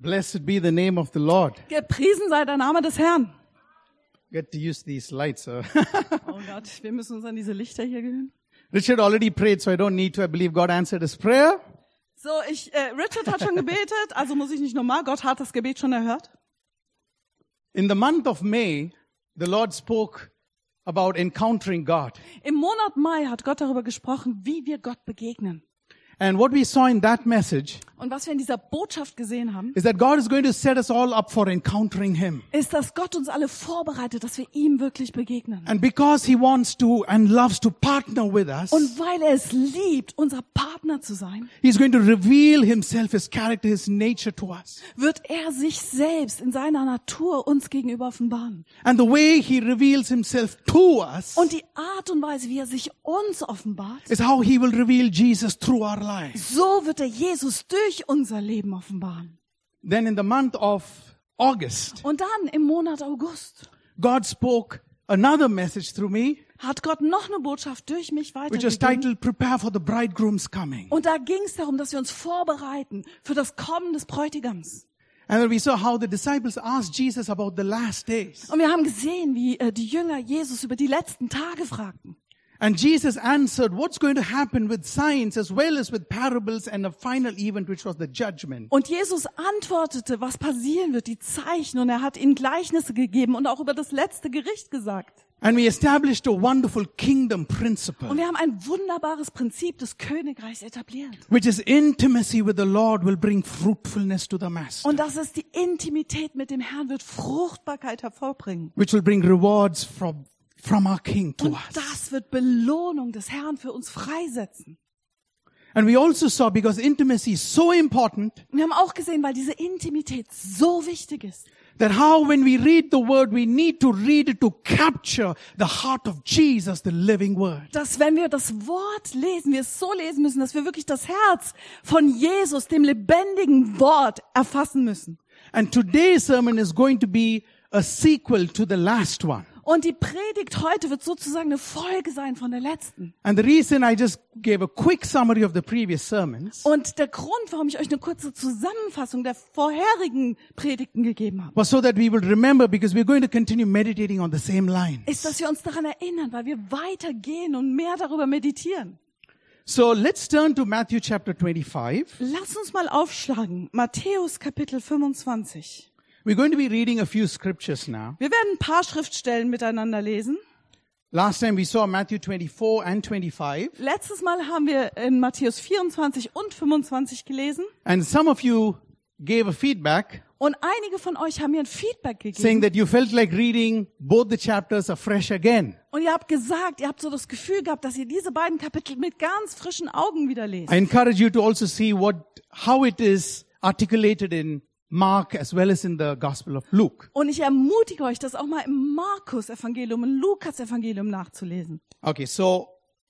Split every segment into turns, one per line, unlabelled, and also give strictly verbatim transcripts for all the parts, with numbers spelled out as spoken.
Blessed be the name of the Lord.
Gepriesen sei der Name des Herrn.
Get to use these lights. So.
Oh Gott, wir müssen uns an diese Lichter hier gewöhnen.
Richard already prayed, so I don't need to. I believe God answered his prayer.
So, ich, äh, Richard hat schon gebetet, also muss ich nicht nochmal. Gott hat das Gebet schon erhört.
In the month of May, the Lord spoke about encountering God.
Im Monat Mai hat Gott darüber gesprochen, wie wir Gott begegnen.
And what we saw in that message
Und was wir in dieser Botschaft gesehen haben,
is that God is going to set us all up for encountering Him.
ist, dass Gott uns alle vorbereitet, dass wir ihm wirklich begegnen.
And because He wants to and loves to partner with us,
Und weil er es liebt, unser Partner zu sein,
He's going to reveal Himself, His character, His nature to us.
wird er sich selbst in seiner Natur uns gegenüber offenbaren.
And the way He reveals Himself to us
Und die Art und Weise, wie er sich uns offenbart,
is how He will reveal Jesus through our lives.
so wird er Jesus durch unser Leben offenbaren.
Then in the month of August,
Und dann im Monat August
God spoke another message through me,
hat Gott noch eine Botschaft durch mich
which was
weitergegeben.
titled, Prepare for the Bridegroom's Coming.
Und da ging es darum, dass wir uns vorbereiten für das Kommen des Bräutigams.
And then we saw how the disciples asked Jesus about the last days.
Und wir haben gesehen, wie äh, die Jünger Jesus über die letzten Tage fragten.
And Jesus answered what's going to happen with signs as well as with parables and a final event, which was the judgment.
Und Jesus antwortete, was passieren wird, die Zeichen. Und er hat ihnen Gleichnisse gegeben und auch über das letzte Gericht gesagt.
And we established a wonderful kingdom principle,
Und wir haben ein wunderbares Prinzip des Königreichs etabliert.
which is intimacy with the Lord will bring fruitfulness to the master,
Und das ist die Intimität mit dem Herrn, wird Fruchtbarkeit hervorbringen.
which will bring rewards from, from our King to
Und
us.
das wird Belohnung des Herrn für uns freisetzen.
And we also saw, because intimacy is so important,
Und wir haben auch gesehen, weil diese Intimität so wichtig ist,
that how when we read the word, we need to read it to capture the heart of Jesus, the living word.
dass wenn wir das Wort lesen, wir es so lesen müssen, dass wir wirklich das Herz von Jesus, dem lebendigen Wort, erfassen müssen.
And today's sermon is going to be a sequel to the last one.
Und die Predigt heute wird sozusagen eine Folge sein von der letzten.
And the reason I just gave a quick summary of the previous sermons
Und der Grund, warum ich euch eine kurze Zusammenfassung der vorherigen Predigten gegeben habe,
was so that we will remember, because we're going to continue meditating on the same lines.
ist, dass wir uns daran erinnern, weil wir weitergehen und mehr darüber meditieren.
So let's turn to Matthew chapter twenty-five.
Lass uns mal aufschlagen. Matthäus Kapitel fünfundzwanzig.
We're going to be reading a few scriptures now.
Wir werden ein paar Schriftstellen miteinander lesen.
Last time we saw Matthew twenty-four and twenty-five.
Letztes Mal haben wir in Matthäus vierundzwanzig und fünfundzwanzig gelesen.
And some of you gave a feedback
Und einige von euch haben mir ein Feedback gegeben.
saying that you felt like reading both the chapters afresh again.
Und ihr habt gesagt, ihr habt so das Gefühl gehabt, dass ihr diese beiden Kapitel mit ganz frischen Augen wieder lest.
I encourage you to also see what, how it is articulated in Mark as well as in the Gospel of Luke.
Und ich ermutige euch, das auch mal im Markus-Evangelium und Lukas-Evangelium nachzulesen.
Okay, so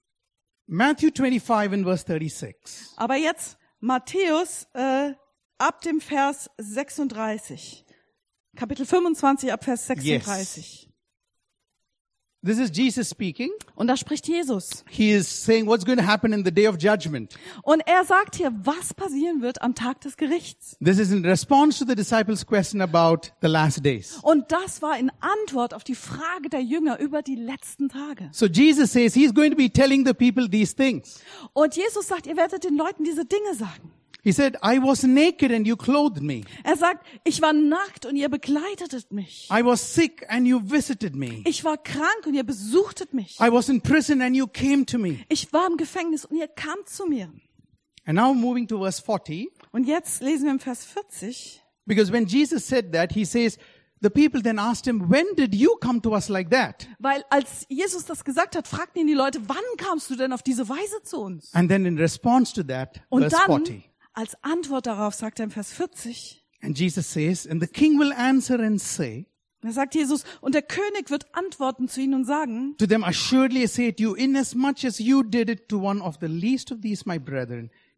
Matthew twenty-five and verse thirty-six.
Aber jetzt Matthäus äh, ab dem Vers sechsunddreißig. Kapitel fünfundzwanzig ab Vers sechsunddreißig.
This is Jesus speaking.
Und da spricht Jesus.
He is saying what's going to happen in the day of judgment.
Und er sagt hier, was passieren wird am Tag des Gerichts.
This is in response to the disciples' question about the last days.
Und das war in Antwort auf die Frage der Jünger über die letzten Tage.
So Jesus says he's going to be telling the people these things.
Und Jesus sagt, ihr werdet den Leuten diese Dinge sagen.
He said, I was naked and you clothed me.
Er sagt, ich war nackt und ihr begleitetet mich.
I was sick and you visited me.
Ich war krank und ihr besuchtet mich.
I was in prison and you came to me.
Ich war im Gefängnis und ihr kamt zu mir.
And now moving to verse forty,
Und jetzt lesen wir im Vers vierzig.
because when Jesus said that, he says, the people then asked him, when did you come to us like that?
Weil als Jesus das gesagt hat, fragten ihn die Leute, wann kamst du denn auf diese Weise zu uns?
And then in response to that,
Und
verse
dann,
forty,
als Antwort darauf, sagt er im Vers vierzig,
and Jesus says, and the king will answer and say,
da sagt Jesus, und der König wird antworten zu ihnen und sagen,
to them, assuredly I say to you, inasmuch as you did it to one of the least of these my brethren,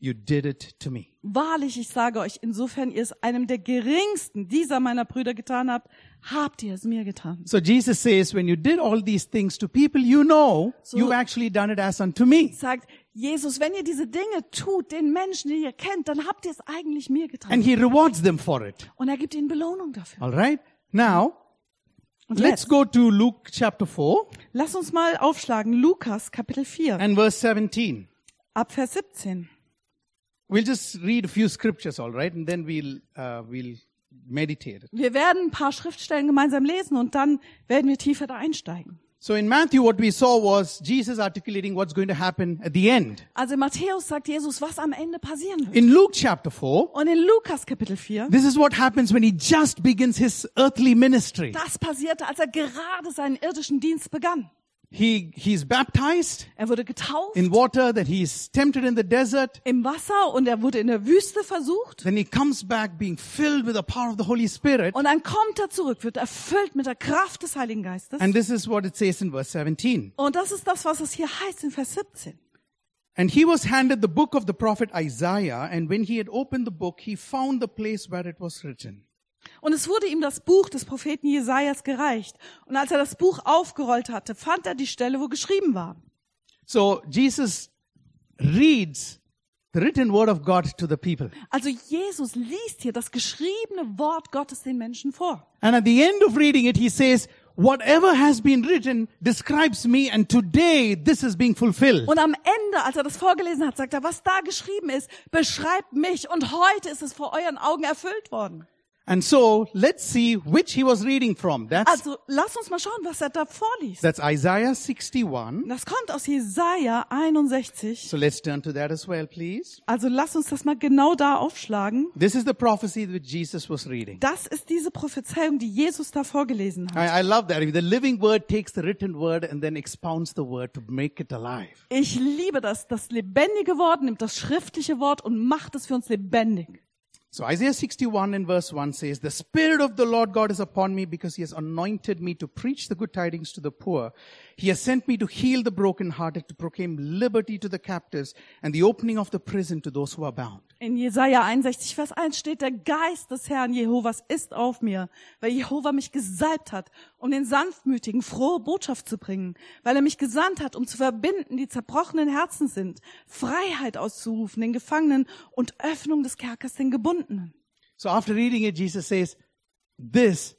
you did it to me.
Wahrlich, ich sage euch, insofern ihr es einem der geringsten dieser meiner Brüder getan habt, habt ihr es mir getan.
So Jesus says, when you did all these things to people you know,
So-
you've actually done it as unto me.
Sagt Jesus, wenn ihr diese Dinge tut, den Menschen, die ihr kennt, dann habt ihr es eigentlich mir getan.
And he rewards them for it.
Und er gibt ihnen Belohnung dafür.
All right? Now,
Und
let's
jetzt,
go to Luke chapter four
lass uns mal aufschlagen, Lukas Kapitel vier,
and verse seventeen.
ab Vers siebzehn.
We'll just read a few scriptures, all right? And then we'll, uh, we'll meditate.
Wir werden ein paar Schriftstellen gemeinsam lesen und dann werden wir tiefer da einsteigen.
So in Matthew, what we saw was Jesus articulating what's going to happen at the end.
Also in Matthäus sagt Jesus, was am Ende passieren wird.
In Luke chapter four,
Und in Lukas Kapitel vier,
this is what happens when he just begins his earthly ministry.
das passierte, als er gerade seinen irdischen Dienst begann.
He, he's baptized
Er wurde getauft
in water, that he's tempted in the desert.
im Wasser und er wurde in der Wüste versucht.
Then he comes back being filled with the power of the Holy Spirit.
Und dann kommt er zurück, wird erfüllt mit der Kraft des Heiligen Geistes.
And this is what it says in verse seventeen.
Und das ist das, was es hier heißt in Vers siebzehn.
And he was handed the book of the prophet Isaiah, and when he had opened the book, he found the place where it was written.
Und es wurde ihm das Buch des Propheten Jesajas gereicht. Und als er das Buch aufgerollt hatte, fand er die Stelle, wo geschrieben war.
So Jesus reads the written word of God to the people.
Also Jesus liest hier das geschriebene Wort Gottes den Menschen vor.
And at the end of reading it, he says, whatever has been written describes me, and today this is being fulfilled.
Und am Ende, als er das vorgelesen hat, sagt er, was da geschrieben ist, beschreibt mich. Und heute ist es vor euren Augen erfüllt worden.
And so let's see which he was reading from. That's,
Also lasst uns mal schauen, was er da vorliest.
that's Isaiah sixty-one.
Das kommt aus Jesaja einundsechzig.
So let's turn to that as well, please.
Also lasst uns das mal genau da aufschlagen.
This is the prophecy that Jesus was reading.
Das ist diese Prophezeiung, die Jesus da vorgelesen hat.
I, I love that. The living word takes the written word and then expounds the word to make it alive.
Ich liebe das. Das lebendige Wort nimmt das schriftliche Wort und macht es für uns lebendig.
So Isaiah sixty-one in verse one says, the Spirit of the Lord God is upon me because he has anointed me to preach the good tidings to the poor. He has sent me to heal the brokenhearted, to proclaim liberty to the captives and the opening of the prison to those who are bound.
In Jesaja einundsechzig, Vers eins steht, der Geist des Herrn Jehovas ist auf mir, weil Jehova mich gesalbt hat, um den Sanftmütigen frohe Botschaft zu bringen, weil er mich gesandt hat, um zu verbinden, die zerbrochenen Herzen sind, Freiheit auszurufen den Gefangenen und Öffnung des Kerkers den Gebundenen.
So after reading it, Jesus says, this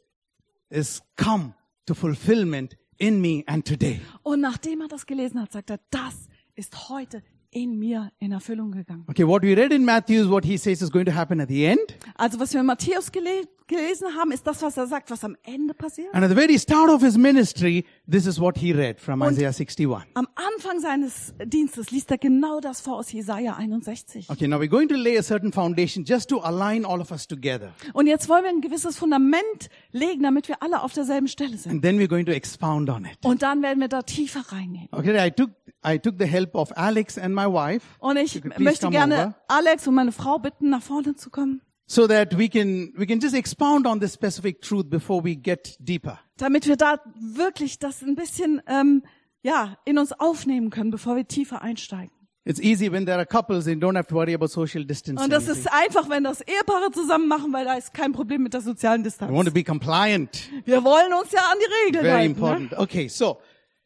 is come to fulfillment in me and today.
Und nachdem er das gelesen hat, sagt er, das ist heute in mir in Erfüllung gegangen.
Okay, what we read in Matthew is what he says is going to happen at the end.
Also was wir in Matthäus gele- gelesen haben, ist das, was er sagt, was am Ende passiert.
And at the very start of his ministry, this is what he read from
Und-
Isaiah sixty-one.
Am Anfang seines Dienstes liest er genau das vor aus Jesaja einundsechzig.
Okay, now we're going to lay a certain foundation just to align all of us together.
Und jetzt wollen wir ein gewisses Fundament legen, damit wir alle auf derselben Stelle sind.
And then we're going to expound on it.
Und dann werden wir da tiefer reingehen.
Okay, I took, I took the help of Alex and my wife
Und ich
You could please
möchte
come
gerne
over.
Alex und meine Frau bitten, nach vorne zu kommen,
so that we can, we can just expound on this specific truth before we get deeper.
damit wir da wirklich das ein bisschen ähm, ja in uns aufnehmen können, bevor wir tiefer einsteigen.
It's easy when there are couples and you don't have to worry about social distancing.
Und das ist einfach, wenn das Ehepaare zusammen machen, weil da ist kein Problem mit der sozialen
We
Distanz.
want to be compliant.
Wir wollen uns ja an die Regeln
Very
halten.
important. Okay, so,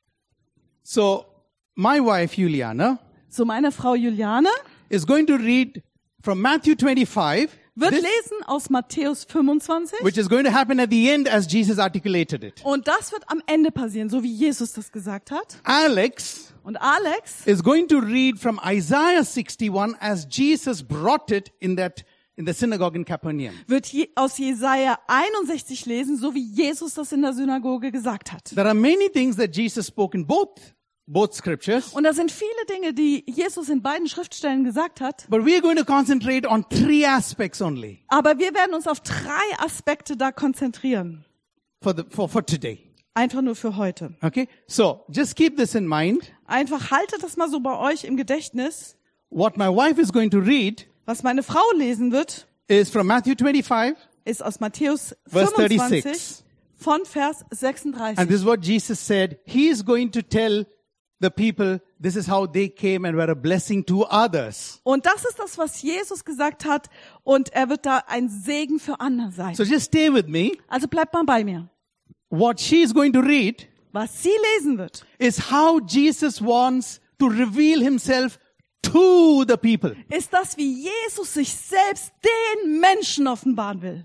so my wife Juliana
Ne? So meine Frau Juliane
is going to read from Matthew twenty-five,
wird
this-
lesen aus Matthäus fünfundzwanzig.
which is going to happen at the end as Jesus articulated it.
Und das wird am Ende passieren, so wie Jesus das gesagt hat.
Alex
Und Alex
is going to read from Isaiah sixty-one as Jesus brought it in that in the synagogue in Capernaum.
wird je, aus Jesaja einundsechzig lesen, so wie Jesus das in der Synagoge gesagt hat.
There are many things that Jesus spoke in both both scriptures,
Und da sind viele Dinge, die Jesus in beiden Schriftstellen gesagt hat.
but we are going to concentrate on three aspects only
Aber wir werden uns auf drei Aspekte da konzentrieren.
for the for, for today.
Einfach nur für heute.
Okay? So, just keep this in mind.
Einfach haltet das mal so bei euch im Gedächtnis.
What my wife is going to read
Was meine Frau lesen wird,
is from Matthew twenty-five,
ist aus Matthäus
verse
fünfundzwanzig
thirty-six.
von Vers
And
sechsunddreißig.
this is what Jesus said. He is going to tell the people this is how they came and were a blessing to others.
Und das ist das, was Jesus gesagt hat. Und er wird da ein Segen für andere sein.
So just stay with me.
Also bleibt mal bei mir.
What she is going to read
Was sie lesen wird,
is how Jesus wants to reveal himself to the people.
ist das, wie Jesus sich selbst den Menschen offenbaren will.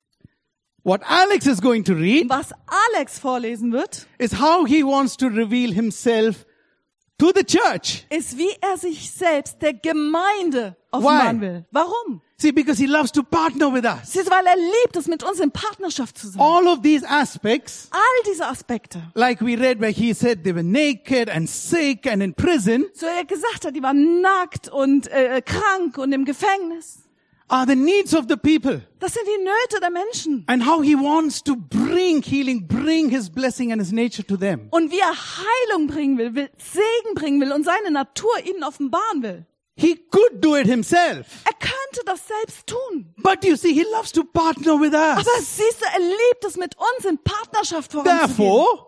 What Alex is going to read
Und was Alex vorlesen wird,
is how he wants to reveal himself to the church.
ist, wie er sich selbst der Gemeinde offenbaren
Why?
will. Warum?
See, because he loves to partner with us.
Es ist, weil er liebt es, mit uns in Partnerschaft zu sein.
All of these aspects,
All diese Aspekte.
like we read where he said they were naked and sick and in prison,
So er gesagt hat, die waren nackt und äh, krank und im Gefängnis.
are the needs of the people.
Das sind die Nöte der Menschen.
And how he wants to bring healing, bring his blessing and his nature to them.
Und wie er Heilung bringen will, will Segen bringen will und seine Natur ihnen offenbaren will.
He could do it himself.
Er könnte das selbst tun.
But you see, he loves to partner with us.
Aber siehst du, er liebt es, mit uns in Partnerschaft voranzugehen.
Therefore,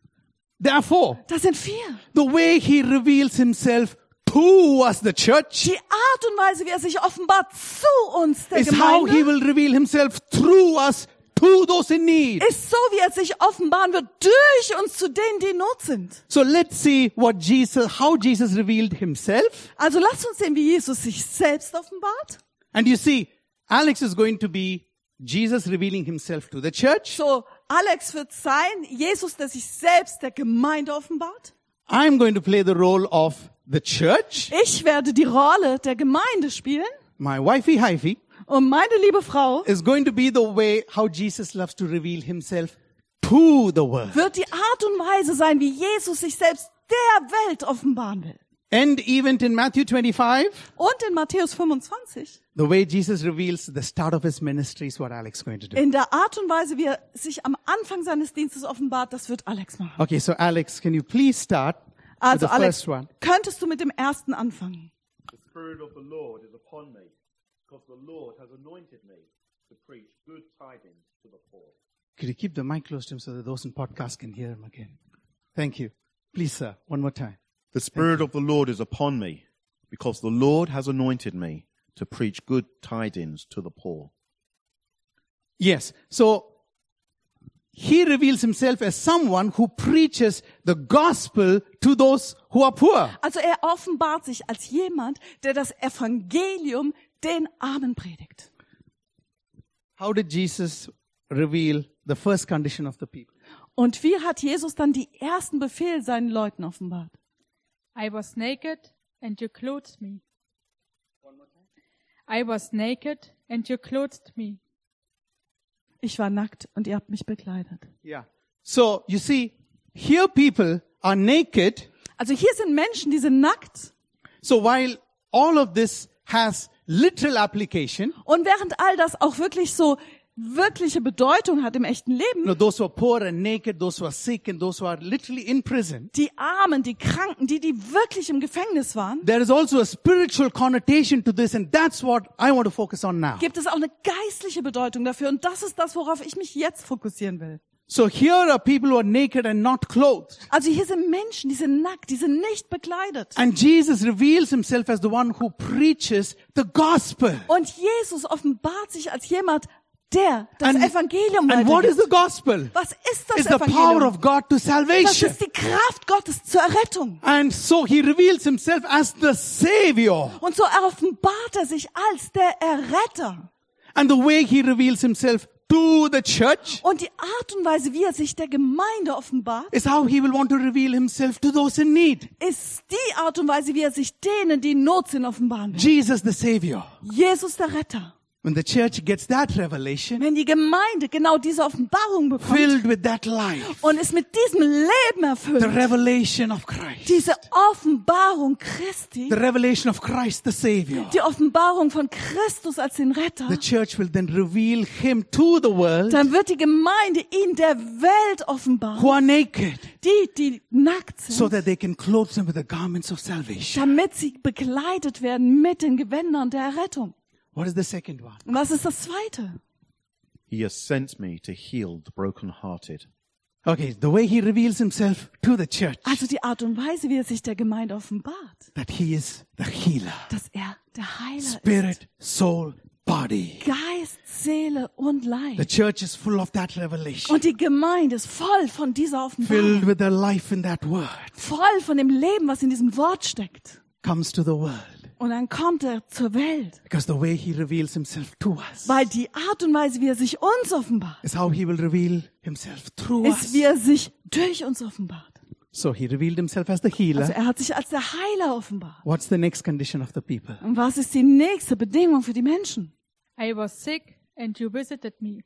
therefore,
Das sind wir.
the way he reveals himself to us, the church,
Die Art und Weise, wie er sich offenbart zu uns, der
is how he
Gemeinde,
will reveal himself through us to those in need.
ist so, wie er sich offenbaren wird durch uns zu denen, die in Not sind.
So let's see what Jesus, how Jesus revealed himself.
Also lasst uns sehen, wie Jesus sich selbst offenbart.
And you see, Alex is going to be Jesus revealing himself to the church.
So, Alex wird sein, Jesus, der sich selbst der Gemeinde offenbart.
I'm going to play the role of the church.
Ich werde die Rolle der Gemeinde spielen.
My wifey Hyphy
Und meine liebe Frau
is going to be the way how Jesus loves to reveal himself to the world.
wird die Art und Weise sein, wie Jesus sich selbst der Welt offenbaren will.
And even in Matthew twenty-five,
Und in Matthäus fünfundzwanzig,
the way Jesus reveals the start of his ministry is what Alex is going to do.
in der Art und Weise, wie er sich am Anfang seines Dienstes offenbart, das wird Alex machen.
Okay, so Alex, can you please start with
Also
the
Alex,
first one?
könntest du mit dem ersten anfangen?
The Spirit of the Lord is upon me, because the Lord has anointed me to preach good tidings to the poor.
Could you keep the mic close to him so that those in podcast can hear him again? Thank you. Please, sir, one more time.
The Spirit of the Lord is upon me, because the Lord has anointed me to preach good tidings to the poor.
Yes. So he reveals himself as someone who preaches the gospel to those who are poor.
Also er offenbart sich als jemand, der das Evangelium den Armen predigt.
How did Jesus reveal the first condition of the people?
Und wie hat Jesus dann die ersten Befehle seinen Leuten offenbart?
I was naked and you clothed me. I was naked and you clothed me.
Ich war nackt und ihr habt mich bekleidet.
Yeah. So you see, here people are naked.
Also hier sind Menschen, die sind nackt.
So while all of this has literal application,
Und während all das auch wirklich so wirkliche Bedeutung hat im echten
you
Leben,
know, those who are poor and naked, those who are sick and those who are literally in prison,
die Armen, die Kranken, die, die wirklich im Gefängnis waren,
there is also a spiritual connotation to this, and that's what I want to focus on now.
gibt es auch eine geistliche Bedeutung dafür. Und das ist das, worauf ich mich jetzt fokussieren will.
So here are people who are naked and not clothed.
Also hier sind Menschen, die sind nackt, die sind nicht bekleidet.
And Jesus reveals himself as the one who preaches the gospel.
Und Jesus offenbart sich als jemand, der das
And,
Evangelium
and what is
weitergibt.
the gospel?
Was ist das
It's the power
Evangelium?
of God to
Das
salvation.
ist die Kraft Gottes zur Errettung.
And so he reveals himself as the Savior.
Und so offenbart er sich als der Erretter.
And the way he reveals himself to the church
Und die Art und Weise, wie er sich der Gemeinde offenbart,
is how he will want to reveal himself to those in need.
ist die Art und Weise, wie er sich denen, die in Not sind, offenbaren will.
Jesus the Savior.
Jesus der Retter.
When the church gets that revelation,
Wenn die Gemeinde genau diese Offenbarung bekommt
filled with that life,
und ist mit diesem Leben
the
erfüllt,
revelation of Christ,
diese Offenbarung Christi,
the revelation of Christ the Savior,
die Offenbarung von Christus als den Retter,
the church will then reveal him to the world
dann wird die Gemeinde ihn der Welt offenbaren,
who are naked,
die, die nackt
so
sind,
that they can clothe them with the garments of salvation.
damit sie bekleidet werden mit den Gewändern der Errettung.
What is the second one?
Und was ist das Zweite?
He has sent me to heal the brokenhearted,
Okay, the way he reveals himself to the church,
Also die Art und Weise, wie er sich der Gemeinde offenbart,
that he is the healer.
dass er der Heiler ist.
Spirit, soul, body.
Geist, Seele und
The
Leib.
church is full of that revelation.
Und die Gemeinde ist voll von dieser
Filled
Offenbarung.
with the life in that word.
Voll von dem Leben, was in diesem Wort steckt.
Comes to the world.
Und dann kommt er zur Welt.
Because the way he reveals himself to us
Weil die Art und Weise, wie er sich uns offenbart,
is how he will reveal himself through
ist,
us.
wie er sich durch uns offenbart.
So he revealed himself as the
Also
healer.
er hat sich als der Heiler offenbart.
What's the next condition of the people?
Und was ist die nächste Bedingung für die Menschen?
I was sick and you visited me.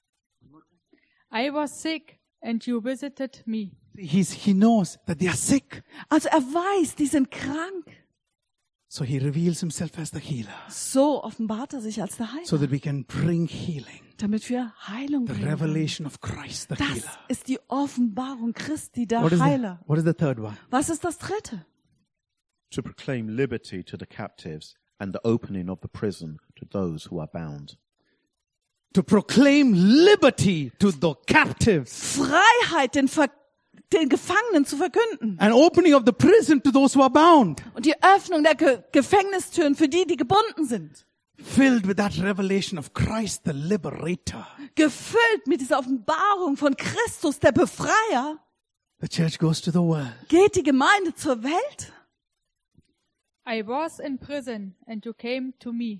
I was sick and you visited me.
He's, he knows that they are sick.
Also er weiß, die sind krank.
So he reveals himself as the healer
So offenbart er sich als der Heiler,
so that we can bring healing.
damit wir Heilung
The
bringen.
revelation of Christ, the
Das
healer.
ist die Offenbarung Christi, der
What is, the,
Heiler.
what is the third one?
Was ist das dritte?
To proclaim liberty to the captives and the opening of the prison to those who are bound.
To proclaim liberty to the captives
Freiheit den, Ver den Gefangenen zu verkünden.
and opening of the prison to those who are bound.
Und die Öffnung der Ge Gefängnistüren für die, die gebunden sind.
Filled with that revelation of Christ, the liberator.
Gefüllt mit dieser Offenbarung von Christus, der Befreier,
The church goes to the world.
geht die Gemeinde zur Welt.
I was in prison and you came to me.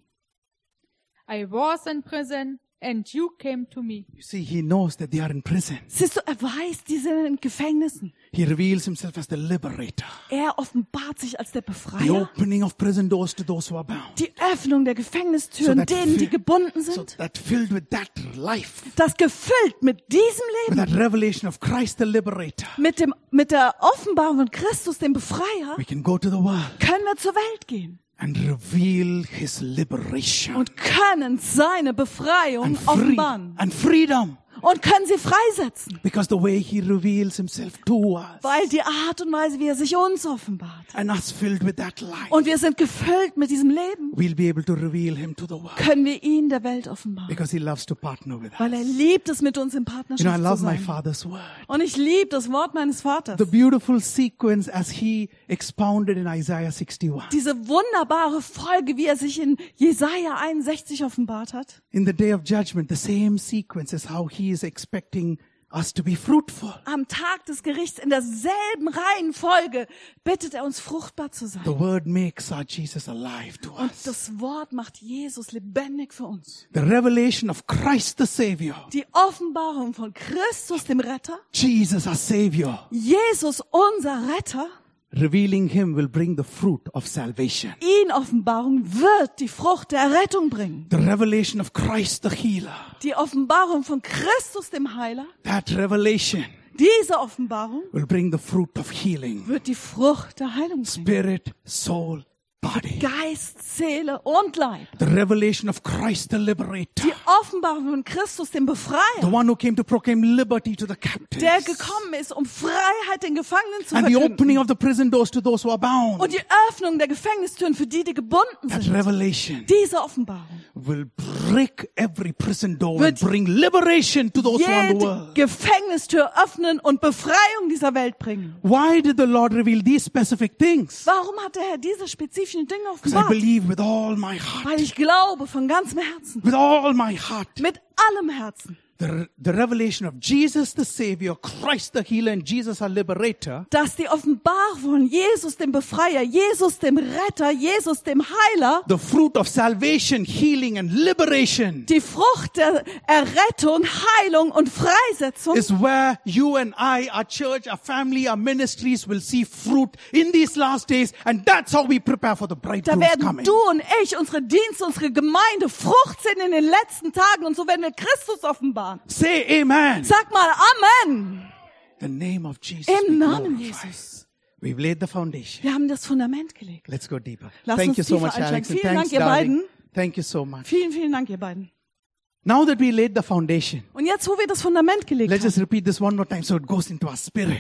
I was in prison and you came to me.
You see, he knows that they are in prison.
Siehst du, er weiß, die sind in Gefängnissen.
He reveals himself as the liberator.
Er offenbart sich als der
The
Befreier.
opening of prison doors to those who are bound.
Die Öffnung der Gefängnistüren,
So that
denen, die
fi-
gebunden
So
sind.
that filled with that life,
Das gefüllt mit diesem
with
Leben,
that revelation of Christ, the liberator,
mit dem, mit der Offenbarung von Christus, dem Befreier,
we can go to the world
können wir zur Welt gehen
and reveal his liberation
und können seine Befreiung
and, free-
offenbaren
and freedom.
und können sie freisetzen.
Because the way he reveals himself to us
Weil die Art und Weise, wie er sich uns offenbart.
and us filled with that life,
Und wir sind gefüllt mit diesem Leben,
we'll be able to reveal him to the world
können wir ihn der Welt offenbaren.
because he loves to partner with us.
Weil er liebt es, mit uns in
You know, I
Partnerschaft zu
love my
sein.
father's word.
Und ich liebe das Wort meines Vaters.
The beautiful sequence as he expounded in Isaiah sixty-one.
Diese wunderbare Folge, wie er sich in Jesaja einundsechzig offenbart hat.
In the day of judgment, the same sequence is how he is expecting us to be fruitful.
Am Tag des Gerichts in derselben Reihenfolge bittet er uns, fruchtbar zu sein.
The word makes our Jesus alive to
Und
us.
das Wort macht Jesus lebendig für uns.
The revelation of Christ the Savior,
Die Offenbarung von Christus, dem Retter,
Jesus our Savior,
Jesus, unser Retter,
revealing him will bring the fruit of salvation.
ihn Offenbarung wird die Frucht der Errettung bringen.
The revelation of Christ the Healer,
Die Offenbarung von Christus, dem Heiler,
that revelation
diese Offenbarung
will bring the fruit of healing.
wird die Frucht der Heilung bringen.
Spirit, soul, body.
Geist, Seele und Leib.
The revelation of Christ the Liberator,
Die Offenbarung von Christus, dem
the
Befreier,
one who came to proclaim liberty to the captives,
der gekommen ist, um Freiheit den Gefangenen zu
and the
verkünden.
opening of the prison doors to those who are bound.
Und die Öffnung der Gefängnistüren für die, die gebunden
That
sind.
revelation
Diese Offenbarung
will break every prison door and
wird
bring liberation to those who are in the
jede
world.
Gefängnistür öffnen und Befreiung dieser Welt bringen.
Why did the Lord reveal these specific things?
Warum hat der Herr diese spezifischen Dinge
Because I
offenbart?
believe with all my
Weil
heart,
ich glaube von ganzem Herzen,
with all my heart,
mit allem Herzen,
the, the revelation of Jesus the Savior, Christ the Healer, and Jesus our Liberator
dass die Offenbarung von Jesus, dem Befreier, Jesus, dem Retter, Jesus, dem Heiler,
the fruit of salvation, healing, and liberation
die Frucht der Errettung, Heilung und Freisetzung,
is where you and I, our church, our family, our ministries will see fruit in these last days, and that's how we prepare for the
da
bridegroom's
werden
coming.
du und ich, unsere Dienste, unsere Gemeinde Frucht sind in den letzten Tagen und so werden wir Christus offenbaren.
Say amen.
Sag mal Amen.
The name of Jesus.
Im
we
Namen
glorify.
Jesus.
We've laid the foundation.
Wir haben das Fundament gelegt.
Let's go deeper.
Lass
Thank
uns
you so
tiefer
much, Alex.
einsteigen.
And
Vielen
thanks,
Dank, ihr
darling.
beiden.
Thank you so much.
Vielen, vielen Dank, ihr beiden.
Now that we laid the foundation,
Und jetzt, wo wir das Fundament gelegt
let's
haben,
just repeat this one more time so it goes into our spirit.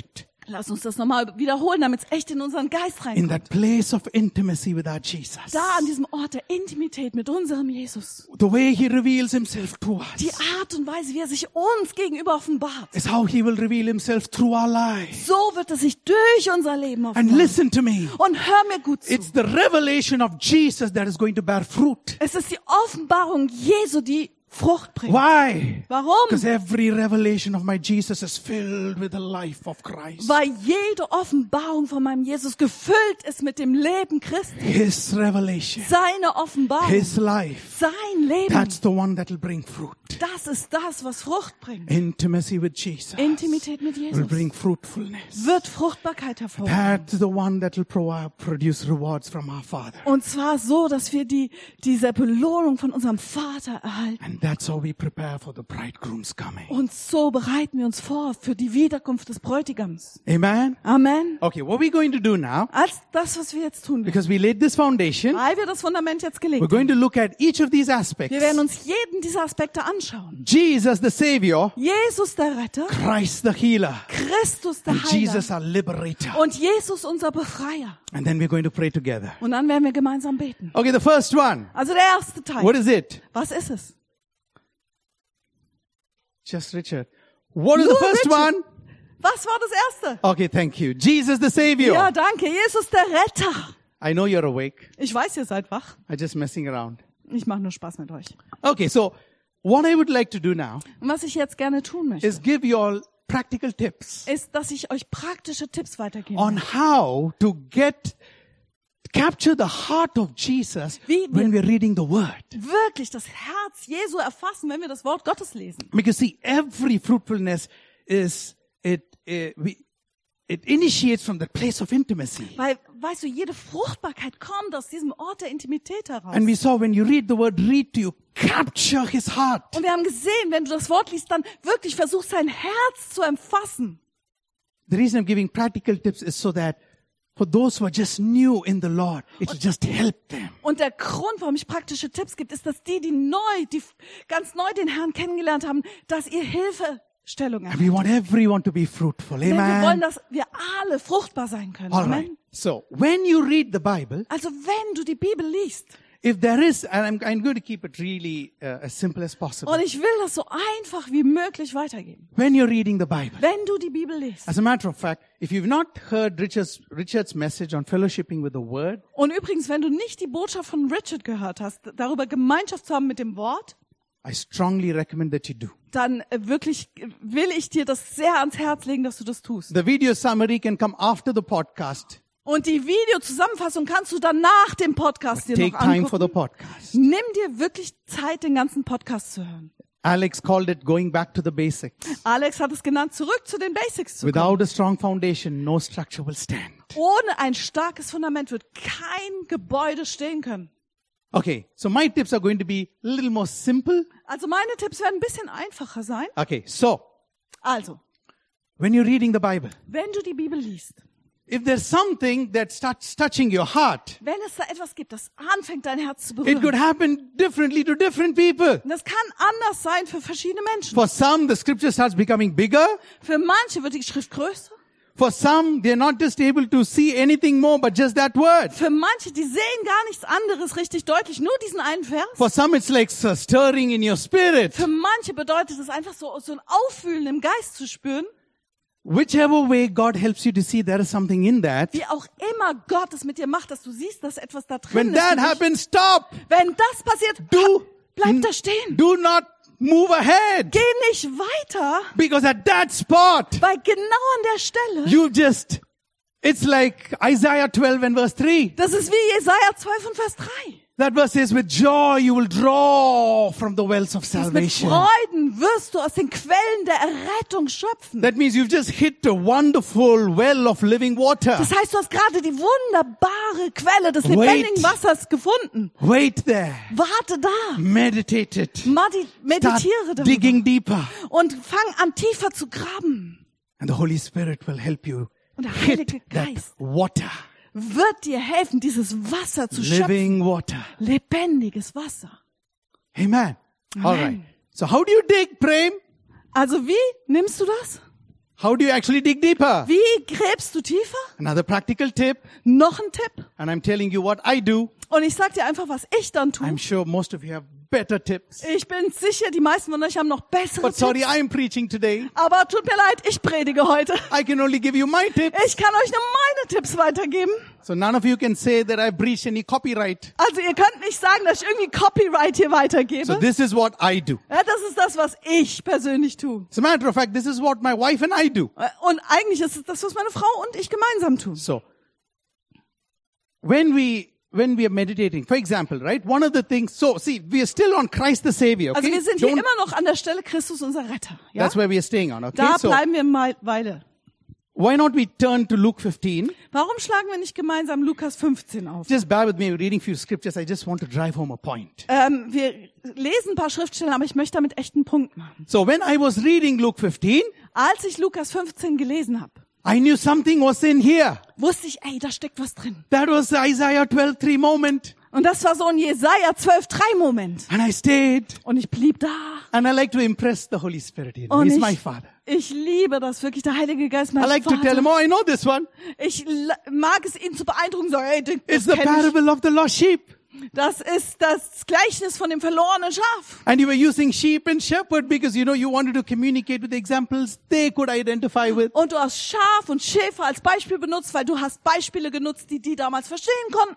Lass uns das nochmal wiederholen, damit es echt in unseren Geist
In
reinkommt.
that place of intimacy with our Jesus.
Da an diesem Ort der Intimität mit unserem Jesus.
The way he reveals himself to
Die
us
Art und Weise, wie er sich uns gegenüber offenbart.
is how he will reveal himself through our lives.
So wird er sich durch unser Leben
And
offenbaren.
listen to me.
Und hör mir gut zu.
It's the revelation of Jesus that is going to bear fruit.
Es ist die Offenbarung Jesu, die Frucht bringt.
Why?
Warum?
Because every revelation of my Jesus is filled with the life of Christ.
Weil jede Offenbarung von meinem Jesus gefüllt ist mit dem Leben Christi.
His revelation,
Seine Offenbarung,
his life,
sein Leben,
that's the one that will bring fruit.
das ist das, was Frucht bringt.
Intimacy with Jesus
Intimität mit
will
Jesus
bring fruitfulness.
wird Fruchtbarkeit hervorbringen.
That's the one that will pro- produce rewards from our Father.
Und zwar so, dass wir die, diese Belohnung von unserem Vater erhalten.
And that's how we prepare for the bridegroom's coming.
Und so bereiten wir uns vor für die Wiederkunft des Bräutigams.
Amen?
Amen.
Okay, what we're going to do now,
Als das, was wir jetzt tun werden.
because we laid this foundation,
Weil wir das Fundament jetzt gelegt
we're going
haben.
to look at each of these aspects.
Wir werden uns jeden dieser Aspekte anschauen.
Jesus the Savior,
Jesus der Retter,
Christ the Healer,
Christus der
and Jesus
Heiler
our Liberator.
und Jesus unser Befreier.
And then we're going to pray together.
Und dann werden wir gemeinsam beten.
Okay, the first one.
Also der erste Teil.
What is it?
Was ist es?
Just Richard. What is the
Nur
first
Richard.
one?
Was war das erste?
Okay, thank you. Jesus the Savior.
Ja, danke. Jesus der Retter.
I know you're awake.
Ich weiß, ihr seid wach.
I'm just messing around.
Ich mache nur Spaß mit euch.
Okay, so what I would like to do now
Und was ich jetzt gerne tun möchte,
is give you all practical tips
ist, dass ich euch praktische Tipps weitergebe.
on how to get capture the heart of Jesus
Wie wir-
when we're reading the word.
Wirklich das Herz Jesu erfassen, wenn wir das Wort Gottes lesen.
Because see, every fruitfulness is it it, we, it initiates from the place of intimacy.
Weil, weißt du, jede Fruchtbarkeit kommt aus diesem Ort der Intimität heraus.
And we saw when you read the word, read to you, capture his heart.
Und wir haben gesehen, wenn du das Wort liest, dann wirklich versuchst, sein Herz zu erfassen.
The reason I'm giving practical tips is so that for those who are just new in the Lord, it will just help them.
Und der Grund, warum ich praktische Tipps gibt, ist, dass die, die neu, die f- ganz neu den Herrn kennengelernt haben, dass ihr Hilfestellung
And
habt.
we want everyone to be fruitful.
Denn wir wollen,
Amen.
dass wir alle fruchtbar sein können.
All right.
Amen.
So when you read the Bible,
Also wenn du die Bibel liest,
if there is, and I'm, I'm going to keep it really uh, as simple as possible.
und ich will das so einfach wie möglich weitergeben.
When you're reading the Bible,
Wenn du die Bibel liest.
as a matter of fact, if you've not heard Richard's, Richard's message on fellowshipping with the Word,
Und übrigens, wenn du nicht die Botschaft von Richard gehört hast, darüber Gemeinschaft zu haben mit dem Wort,
I strongly recommend that you do.
dann äh, wirklich äh, will ich dir das sehr ans Herz legen, dass du das tust.
The video summary can come after the podcast.
Und die Videozusammenfassung kannst du dann nach dem Podcast dir
Take
noch
time for the
angucken.
podcast.
Nimm dir wirklich Zeit, den ganzen Podcast zu hören.
Alex called it going back to the basics.
Alex hat es genannt, zurück zu den Basics zu kommen.
Without a strong foundation, no structure will stand.
Ohne ein starkes Fundament wird kein Gebäude stehen können.
Okay, so my tips are going to be a little more simple.
Also meine Tipps werden ein bisschen einfacher sein.
Okay, so
Also,
when you're reading the Bible,
wenn du die Bibel liest,
if there's something that starts touching your heart,
wenn es da etwas gibt, das anfängt, dein Herz zu
it could
berühren,
happen differently to different people.
und das kann anders sein für verschiedene Menschen.
For some, the scripture starts becoming bigger.
Für manche wird die Schrift größer.
For some, they're not just able to see anything more but just that word.
Für manche, die sehen gar nichts anderes richtig deutlich, nur diesen einen Vers.
For some, it's like a stirring in your spirit.
Für manche bedeutet es einfach so, so ein Auffühlen im Geist zu spüren.
Whichever way God helps you to see there is something in that.
Wie auch immer Gott es mit dir macht, dass du siehst, dass etwas da drin
When
ist.
that
für dich.
happens, stop.
Wenn das passiert,
Do,
bleib da stehen.
do not move ahead.
Geh nicht weiter,
Because at that spot,
weil genau an der Stelle,
you just, it's like Isaiah twelve and verse three.
das ist wie Jesaja zwölf und Vers drei.
That verse says, with joy you will draw from the wells of
Das mit
salvation.
Freuden wirst du aus den Quellen der Errettung schöpfen.
That means you've just hit a wonderful well of living water.
Das heißt, du hast gerade die wunderbare Quelle des
Wait.
lebendigen Wassers gefunden.
Wait there.
Warte da.
Meditate it.
Madi-
Start
Meditiere darüber.
digging deeper.
Und fang an, tiefer zu graben.
And the Holy Spirit will help you
Und der
hit
Heilige
that
Geist
water.
wird dir helfen, dieses Wasser zu schöpfen.
Living water.
Lebendiges Wasser.
Amen. All
Amen.
right. So how do you dig, Prem?
Also wie nimmst du das?
How do you actually dig deeper?
Wie gräbst du tiefer?
Another practical tip,
Noch ein Tipp.
and I'm telling you what I do.
Und ich sag dir einfach, was ich dann tue.
I'm sure most of you have better tips.
Ich bin sicher, die meisten von euch haben noch bessere
But sorry,
Tipps.
I'm preaching today.
Aber tut mir leid, ich predige heute.
I can only give you my tips.
Ich kann euch nur meine Tipps weitergeben.
So none of you can say that I breached any copyright.
Also ihr könnt nicht sagen, dass ich irgendwie Copyright hier weitergebe.
So this is what I do.
Ja, das ist das, was ich persönlich tue.
As a matter of fact, this is what my wife and I do.
Und eigentlich ist es das, was meine Frau und ich gemeinsam tun.
So when we when we are meditating, for example, right? One of the things, so see, we are still on Christ the Savior, okay?
Also wir sind hier
Don't-
immer noch an der Stelle Christus unser Retter. Ja?
That's where we are staying on, okay?
Da
So
bleiben wir eine Weile.
why not we turn to Luke fifteen?
Warum schlagen wir nicht gemeinsam Lukas fünfzehn auf?
Just bear with me, we're reading few scriptures. I just want to drive home a point.
Ähm, wir lesen ein paar Schriftstellen, aber ich möchte damit echt einen Punkt machen.
So when I was reading Luke fifteen,
Als ich Lukas fünfzehn gelesen habe,
I knew something was in here.
wusste ich, ey, da steckt was drin.
That was the Isaiah twelve three moment.
Und das war so ein Jesaja zwölf drei Moment.
And I stayed.
Und ich blieb da.
And I like to impress the Holy Spirit. You know,
Und
He's
ich,
my Father.
ich liebe das wirklich, der Heilige Geist, mein
I like to tell him,
Vater.
oh, I know this one.
Ich la- mag es, ihn zu beeindrucken, so, ey, das,
It's
das
the
kenn ich.
parable of the lost sheep.
Das ist das Gleichnis von dem verlorenen Schaf.
And you were using sheep and shepherd because, you know, you wanted to communicate with the examples they could identify with.
Und du hast Schaf und Schäfer als Beispiel benutzt, weil du hast Beispiele genutzt, die die damals verstehen konnten.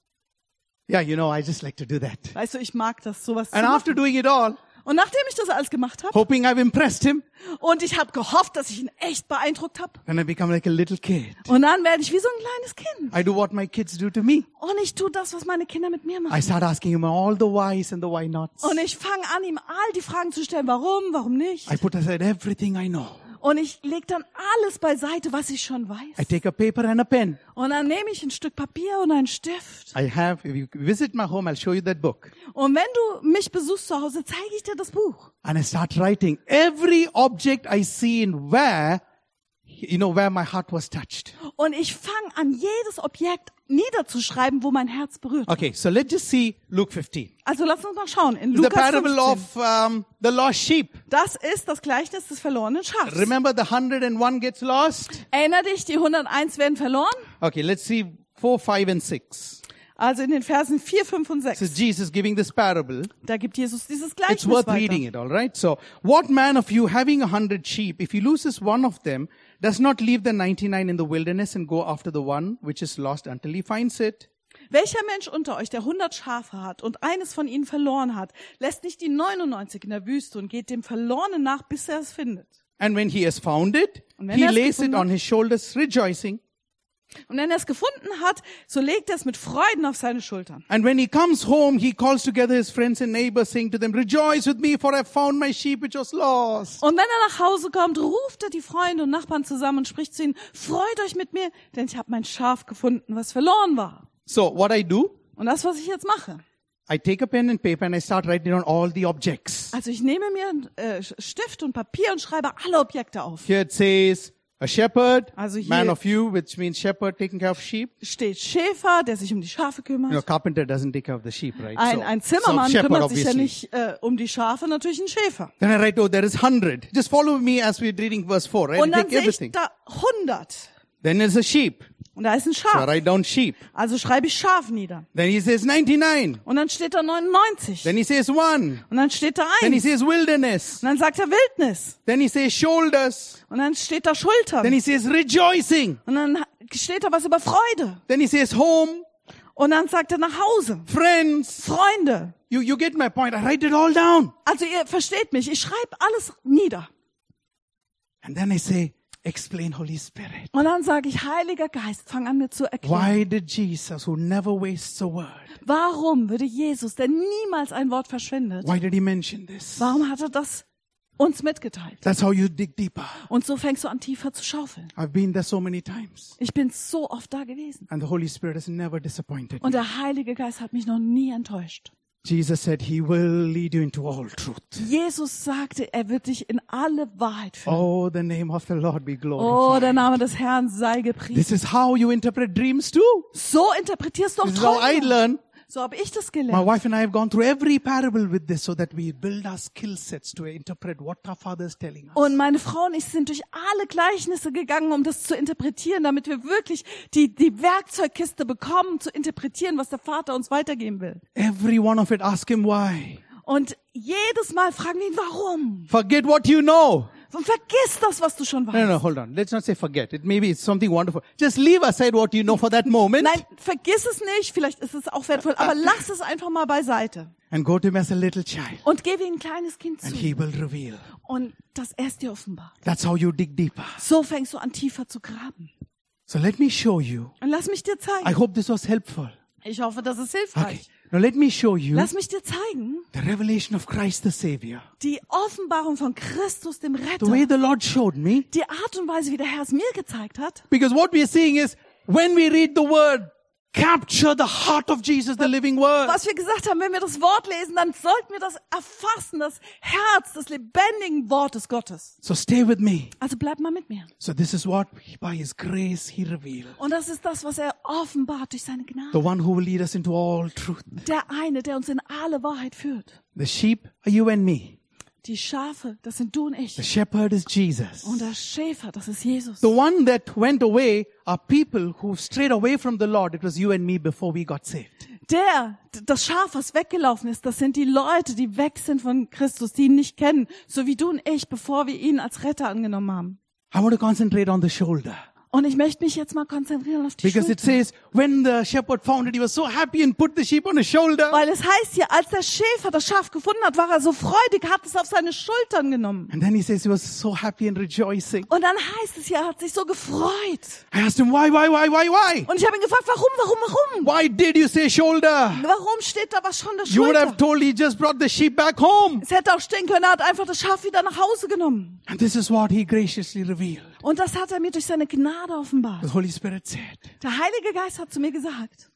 Yeah, you know, I just like to do that.
Weißt du, ich mag das, sowas zu
And after
machen.
doing it all,
Und nachdem ich das alles gemacht habe
hoping I've impressed him,
und ich habe gehofft, dass ich ihn echt beeindruckt habe,
then I become like a little kid.
und dann werde ich wie so ein kleines Kind.
I do what my kids do to me.
Und ich tue das, was meine Kinder mit mir
I
machen.
start asking him all the whys and the why nots.
Und ich fange an, ihm all die Fragen zu stellen, warum, warum nicht.
I put aside everything I know.
Und ich lege dann alles beiseite, was ich schon
I
weiß.
take a paper and a pen.
Und dann nehme ich ein Stück Papier und einen Stift.
I have, if you visit my home, I'll show you that book.
Und wenn du mich besuchst zu Hause, zeige ich dir das Buch.
And I start writing every object I see in where, you know, where my heart was touched.
Und ich fange an, jedes Objekt niederzuschreiben, wo mein Herz berührt.
Okay, so let's just see Luke fifteen.
Also lass uns mal schauen. In
The
Lukas
parable
fünfzehn.
of um, the lost sheep.
Das ist das Gleichnis des verlorenen Schafs.
Remember the one hundred and one gets lost?
Erinner dich, die hunderteins werden verloren.
Okay, let's see four, five and six.
Also in den Versen vier, fünf und
This is
sechs.
Jesus giving this parable.
Da gibt Jesus dieses
It's
Gleichnis
worth
weiter.
reading it, all right? So, what man of you having a hundred sheep, if he loses one of them, does not leave the ninety-nine in the wilderness and go after the one which is lost until he finds it?
Welcher Mensch unter euch, der hundert Schafe hat und eines von ihnen verloren hat, lässt nicht die neunundneunzig in der Wüste und geht dem Verlorenen nach, bis er es findet?
And when he has found it,
Und wenn
he
er es
lays it
gefunden
on
hat-
his shoulders, rejoicing.
Und wenn er es gefunden hat, so legt er es mit Freuden auf seine Schultern.
And when he comes home, he calls together his friends and neighbors, saying to them, rejoice with me, for I found my sheep which was lost.
Und wenn er nach Hause kommt, ruft er die Freunde und Nachbarn zusammen und spricht zu ihnen, freut euch mit mir, denn ich habe mein Schaf gefunden, was verloren war.
So, what I do,
Und das, was ich jetzt mache.
I take a pen and paper and I start writing down all the objects.
Also ich nehme mir einen äh, Stift und Papier und schreibe alle Objekte auf.
Here it says, a shepherd,
Also hier-
man of you, which means shepherd taking care of sheep.
Steht Schäfer, der sich um die Schafe
You know,
kümmert.
carpenter doesn't take care of the sheep, right?
Ein,
So-
ein
so
Zimmermann
shepherd,
kümmert sich ja
obviously.
nicht äh, um die Schafe, natürlich ein Schäfer.
Then I write, oh, there is hundred. Just follow me as we're reading verse four, right?
Und
I
dann
take
sehe ich
everything.
da hundert.
Then there's a sheep.
Und da ist ein
So I
Schaf.
write down sheep.
Also schreibe ich Schaf nieder.
Then he says ninety-nine.
Und dann steht da neunundneunzig.
Then he says one.
Und dann steht da
Then he
eins.
says wilderness.
Und dann sagt er Wildnis.
Then he says shoulders.
Und dann steht da
Then
Schultern.
he says rejoicing.
Und dann steht da was über Freude.
Then he says home,
Und dann sagt er nach Hause.
friends.
Freunde.
You, you get my point. I write it all down.
Also ihr versteht mich. Ich schreibe alles nieder.
And then I say, explain Holy Spirit.
Und dann sage ich, Heiliger Geist, fang an mir zu erklären.
Why did Jesus, who never wastes a word,
Warum würde Jesus, der niemals ein Wort verschwendet,
why did he mention this?
warum hat er das uns mitgeteilt?
That's how you dig deeper.
Und so fängst du an, tiefer zu schaufeln.
I've been there so many times.
Ich bin so oft da gewesen.
And the Holy Spirit has never disappointed
Und
me.
der Heilige Geist hat mich noch nie enttäuscht.
Jesus said he will lead you into all truth.
Jesus sagte, er wird dich in alle Wahrheit führen.
Oh, the name of the Lord be
Oh,
glorified.
der Name des Herrn sei gepriesen.
This is how you interpret dreams too.
So interpretierst du auch
This is how I
Träume.
learn.
So habe ich das
My
gelernt.
wife and I have gone through every parable with this so that we build our skill sets to interpret what our Father is telling us.
Und meine Frau und ich sind durch alle Gleichnisse gegangen, um das zu interpretieren, damit wir wirklich die, die Werkzeugkiste bekommen, zu interpretieren, was der Vater uns weitergeben will.
Every one of it, ask him why.
Und jedes Mal fragen wir ihn, warum?
Forget what you know.
Und vergiss das, was du schon
No, no, no,
weißt.
hold on. Let's not say forget. It maybe it's something wonderful. Just leave aside what you know for that moment
Nein, vergiss es nicht, vielleicht ist es auch wertvoll, aber lass es einfach mal beiseite.
and go to him as a little child.
Und geh wie ein kleines Kind
And
zu.
he will reveal.
Und das erst dir offenbart.
That's how you dig deeper.
So fängst du an, tiefer zu graben.
So let me show you.
Und lass mich dir
I
zeigen.
hope this was helpful.
Ich hoffe, das ist
Okay.
hilfreich.
Now let me show you
Lass mich dir zeigen,
the revelation of Christ the Savior.
die Offenbarung von Christus, dem
The way
Retter.
the Lord showed me.
Die Art und Weise, wie der Herr es mir gezeigt hat.
Because what we are seeing is when we read the word, capture the heart of Jesus, the living word.
Was wir gesagt haben, wenn wir das Wort lesen, dann sollten wir das erfassen, das Herz des lebendigen Wortes Gottes.
So stay with me.
Also bleib mal mit mir.
So this is what by his grace he revealed.
Und das ist das, was er offenbart durch seine
The
Gnade.
one who will lead us into all truth.
Der eine, der uns in alle Wahrheit führt.
The sheep are you and me.
Die Schafe, das sind du und
The
ich.
shepherd is Jesus.
Und der Schäfer, das ist Jesus.
The one that went away are people who strayed away from the Lord. It was you and me before we got saved.
Der, das Schaf, was weggelaufen ist, das sind die Leute, die weg sind von Christus, die ihn nicht kennen, so wie du und ich, bevor wir ihn als Retter angenommen haben.
I want to concentrate on the shoulder.
Und ich möchte mich jetzt mal konzentrieren auf die
Because it
Schulter.
says, when the shepherd found it, he was so happy and put the sheep on his shoulder.
Weil es heißt hier, als der Schäfer das Schaf gefunden hat, war er so freudig, hat es auf seine Schultern genommen.
And then he says he was so happy and rejoicing.
Und dann heißt es hier, er hat sich so gefreut.
I asked him, why, why, why, why, why?
Und ich habe ihn gefragt, warum, warum, warum?
Why did you say shoulder?
Warum steht da was schon der
You would have
Schulter?
told he just brought the sheep back home.
Es hätte auch stehen können, er hat einfach das Schaf wieder nach Hause genommen.
And this is what he graciously revealed.
Und das hat er mir durch seine Gnade offenbart.
The Holy Spirit said,
Der Heilige Geist hat zu mir gesagt,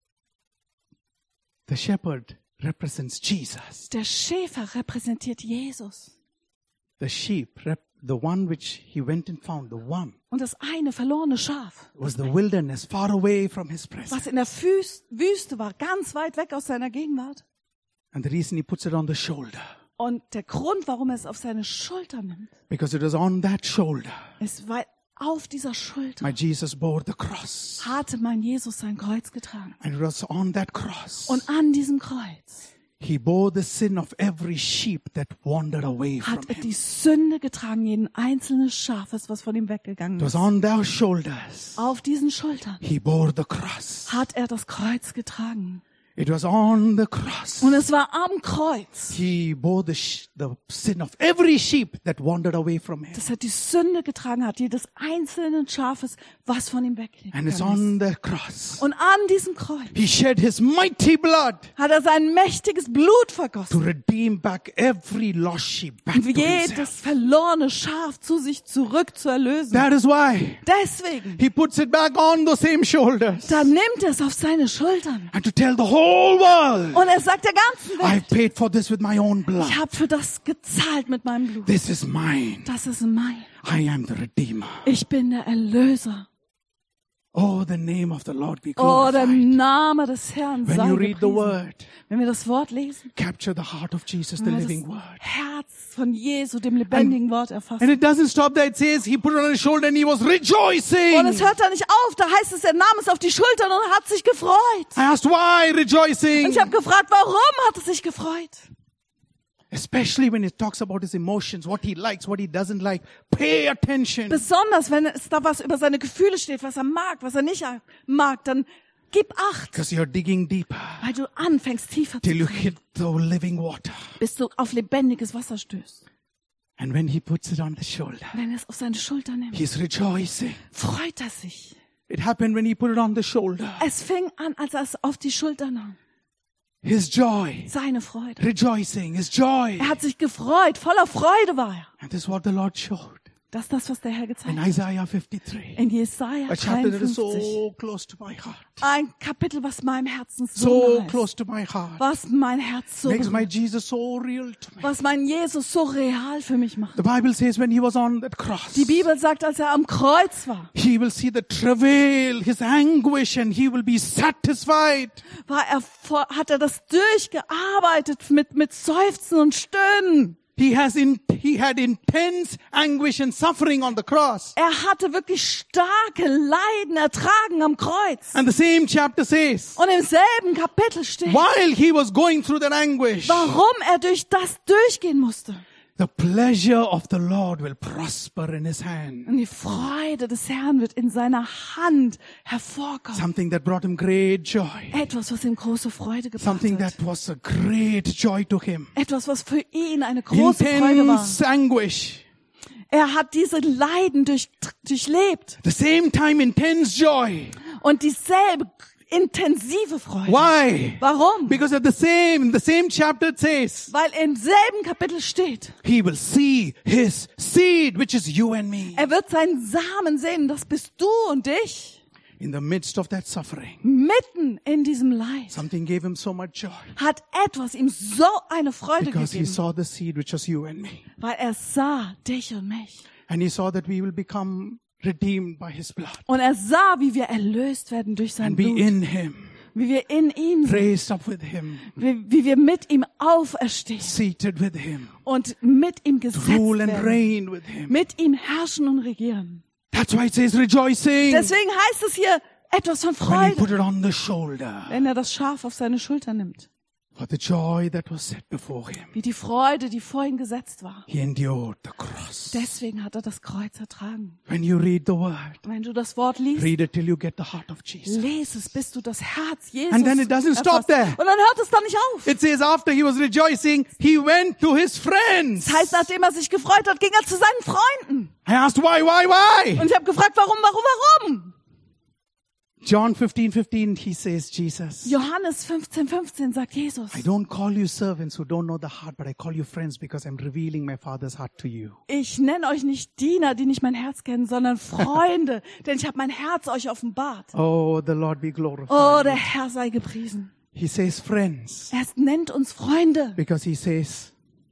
the shepherd represents Jesus.
der Schäfer repräsentiert Jesus.
The sheep, rep- the one which he went and found, the one,
Und das eine verlorene Schaf,
was the wilderness far away from his presence.
was in der Füß- Wüste war, ganz weit weg aus seiner Gegenwart.
And the reason he puts it on the shoulder,
Und der Grund, warum er es auf seine Schulter nimmt,
because it was on that shoulder
ist, weil auf dieser Schulter
my Jesus bore the cross.
hatte mein Jesus sein Kreuz getragen.
And it was on that cross
Und an diesem Kreuz
he bore the sin of every sheep that wandered away from
hat er
him.
die Sünde getragen, jeden einzelnen Schafes, was von ihm weggegangen
It was
ist.
on their shoulders
Auf diesen Schultern
he bore the cross.
hat er das Kreuz getragen.
It was on the cross.
Und es war am Kreuz,
He bore the, sh- the sin of every sheep that wandered away from him.
dass er die Sünde getragen hat, jedes einzelnen Schafes, was von ihm weggegangen
And it's
ist.
on the cross.
Und an diesem Kreuz
He shed his mighty blood
hat er sein mächtiges Blut
to
vergossen,
redeem back every lost sheep back
um
to himself.
jedes verlorene Schaf zu sich zurück zu erlösen.
That is why
Deswegen,
he puts it back on the same shoulders.
da nimmt er es auf seine Schultern.
And to tell the whole world,
Und er sagt der ganzen Welt,
I've paid for this with my own blood.
ich habe für das gezahlt mit meinem Blut.
This is mine.
Das ist mein.
I am the Redeemer.
Ich bin der Erlöser.
Oh, the name of the Lord be
Oh, der
glorified.
Name des Herrn
When
sei
you read the
gepriesen.
word,
Wenn wir das Wort lesen,
capture the heart of Jesus, the
wenn wir
living
das
word.
Herz von Jesu, dem lebendigen Wort
And
erfassen.
it doesn't stop there. It says he put it on his shoulder and he was rejoicing.
Und es hört da nicht auf, da heißt es, er nahm es auf die Schultern und hat sich gefreut.
I asked why
Und
rejoicing?
ich habe gefragt, warum hat er sich gefreut?
Especially when it talks about his emotions, what he likes, what he doesn't like. Pay attention.
Besonders, wenn es da was über seine Gefühle steht, was er mag, was er nicht mag, dann gib Acht,
Because you're digging deeper
weil du anfängst tiefer zu
till you
gehen,
hit the living water.
bis du auf lebendiges Wasser stößt.
And when he puts it on the shoulder,
Wenn er es auf seine Schulter nimmt,
he's rejoicing.
freut er sich.
It happened when he put it on the shoulder.
Es fing an, als er es auf die Schulter nahm.
His joy.
Seine Freude.
Rejoicing, his joy.
Er hat sich gefreut, voller Freude war er.
And this is what the Lord showed.
Das ist das, was der Herr
In
gezeigt hat.
Isaiah fifty-three.
In Jesaja
A chapter that is
dreiundfünfzig.
so close to my heart.
Ein Kapitel, was meinem Herzen so
So
nahe ist.
close to my heart.
Was mein Herz so
Makes my
berührt.
Jesus so real to me.
Was mein Jesus so real für mich macht.
The Bible says when he was on that cross,
Die Bibel sagt, als er am Kreuz war,
he will see the travail, his anguish, and he will be satisfied.
war er vor, hat er das durchgearbeitet mit, mit Seufzen und Stöhnen.
He has in, he had intense anguish and suffering on the cross.
Er hatte wirklich starke Leiden ertragen am Kreuz.
And the same chapter says,
Und im selben Kapitel steht,
while he was going through that anguish,
warum er durch das durchgehen musste.
the pleasure of the Lord will prosper in his hand.
Und die Freude des Herrn wird in seiner Hand hervorkommen.
Something that brought him great joy.
Etwas, was ihm große Freude gebracht
Something
hat.
that was a great joy to him.
Etwas, was für ihn eine große Freude war.
Intense anguish.
Er hat diese Leiden durch, durchlebt.
The same time intense joy.
Und dieselbe intensive Freude.
Why?
Warum?
Because at the same, in the same chapter it says,
Weil im selben Kapitel steht,
he will see his seed, which is you and me.
er wird seinen Samen sehen, das bist du und ich.
In the midst of that suffering,
Mitten in diesem Leid
something gave him so much joy.
hat etwas ihm so eine Freude
Because he
gegeben,
saw the seed, which was you and me.
weil er sah dich und mich.
And he saw that we will become redeemed by his blood.
Und er sah, wie wir erlöst werden durch sein
And be
Blut,
in him,
wie wir in ihm sind,
raised up with him,
wie, wie wir mit ihm auferstehen
seated with him,
und mit ihm gesetzt
rule and
werden,
reign with him.
mit ihm herrschen und regieren.
That's why it says rejoicing.
Deswegen heißt es hier etwas von
When he
Freude,
put it on the shoulder.
wenn er das Schaf auf seine Schulter nimmt.
For the joy that was set before him,
Wie die Freude, die vor ihm gesetzt war.
he endured the cross.
Deswegen hat er das Kreuz ertragen.
When you read the word,
Wenn du das Wort liest,
read it till you get the heart of Jesus.
lese es, bis du das Herz Jesus
And then it doesn't stop
erfasst.
there.
Und dann hört es da nicht auf.
It says after he was rejoicing, he went to his friends.
Das heißt, nachdem er sich gefreut hat, ging er zu seinen Freunden.
I asked why, why, why?
Und ich habe gefragt, warum, warum, warum?
John fifteen fifteen, he says, Jesus,
Johannes fünfzehn fünfzehn sagt Jesus,
I don't call you servants who don't know the heart, but I call you friends because I'm revealing my Father's heart to you.
ich nenne euch nicht Diener, die nicht mein Herz kennen, sondern Freunde, denn ich habe mein Herz euch offenbart.
Oh, the Lord be glorified.
Oh, der Herr sei gepriesen.
He says friends
Er nennt uns Freunde,
because he says,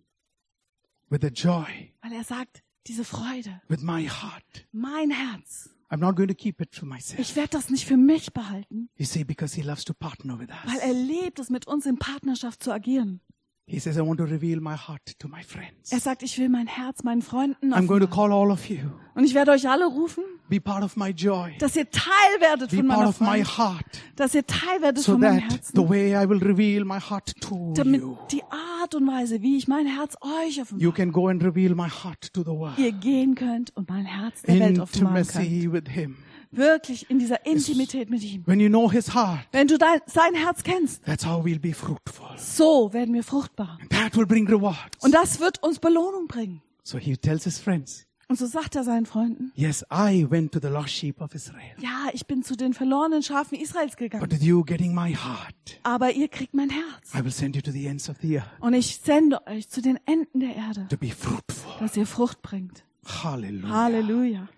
with the joy,
weil er sagt, diese Freude,
with my heart,
mein Herz,
I'm not going to keep it to myself.
ich werde das nicht für mich behalten,
You see, because he loves to partner with
weil
us.
er liebt es, mit uns in Partnerschaft zu agieren.
He says, I want to reveal my heart to my friends.
Er sagt, ich will mein Herz meinen Freunden
I'm going to
offenbaren.
call all of you.
Und ich werde euch alle rufen,
Be part of my joy.
dass ihr Teil werdet
Be
von
part
meiner
of my
Freude,
heart.
dass ihr Teil werdet
So
von meinem
that the
Herzen,
way I will reveal my heart to
damit
you,
die Art und Weise, wie ich mein Herz euch
you
offenbare,
can go and reveal my heart to the world.
ihr gehen könnt und mein Herz der Welt offenbaren könnt.
Intimacy with him.
Wirklich in dieser Intimität mit ihm.
When you know his heart,
Wenn du dein, sein Herz kennst,
that's how we'll be fruitful.
so werden wir fruchtbar.
That will bring rewards.
Und das wird uns Belohnung bringen.
So he tells his friends,
Und so sagt er seinen Freunden,
yes, I went to the lost sheep of Israel.
ja, ich bin zu den verlorenen Schafen Israels
But
gegangen.
with you getting my heart,
Aber ihr kriegt mein Herz.
I will send you to the ends of the earth
Und ich sende euch zu den Enden der Erde,
to be fruitful.
dass ihr Frucht bringt.
Hallelujah.
Halleluja.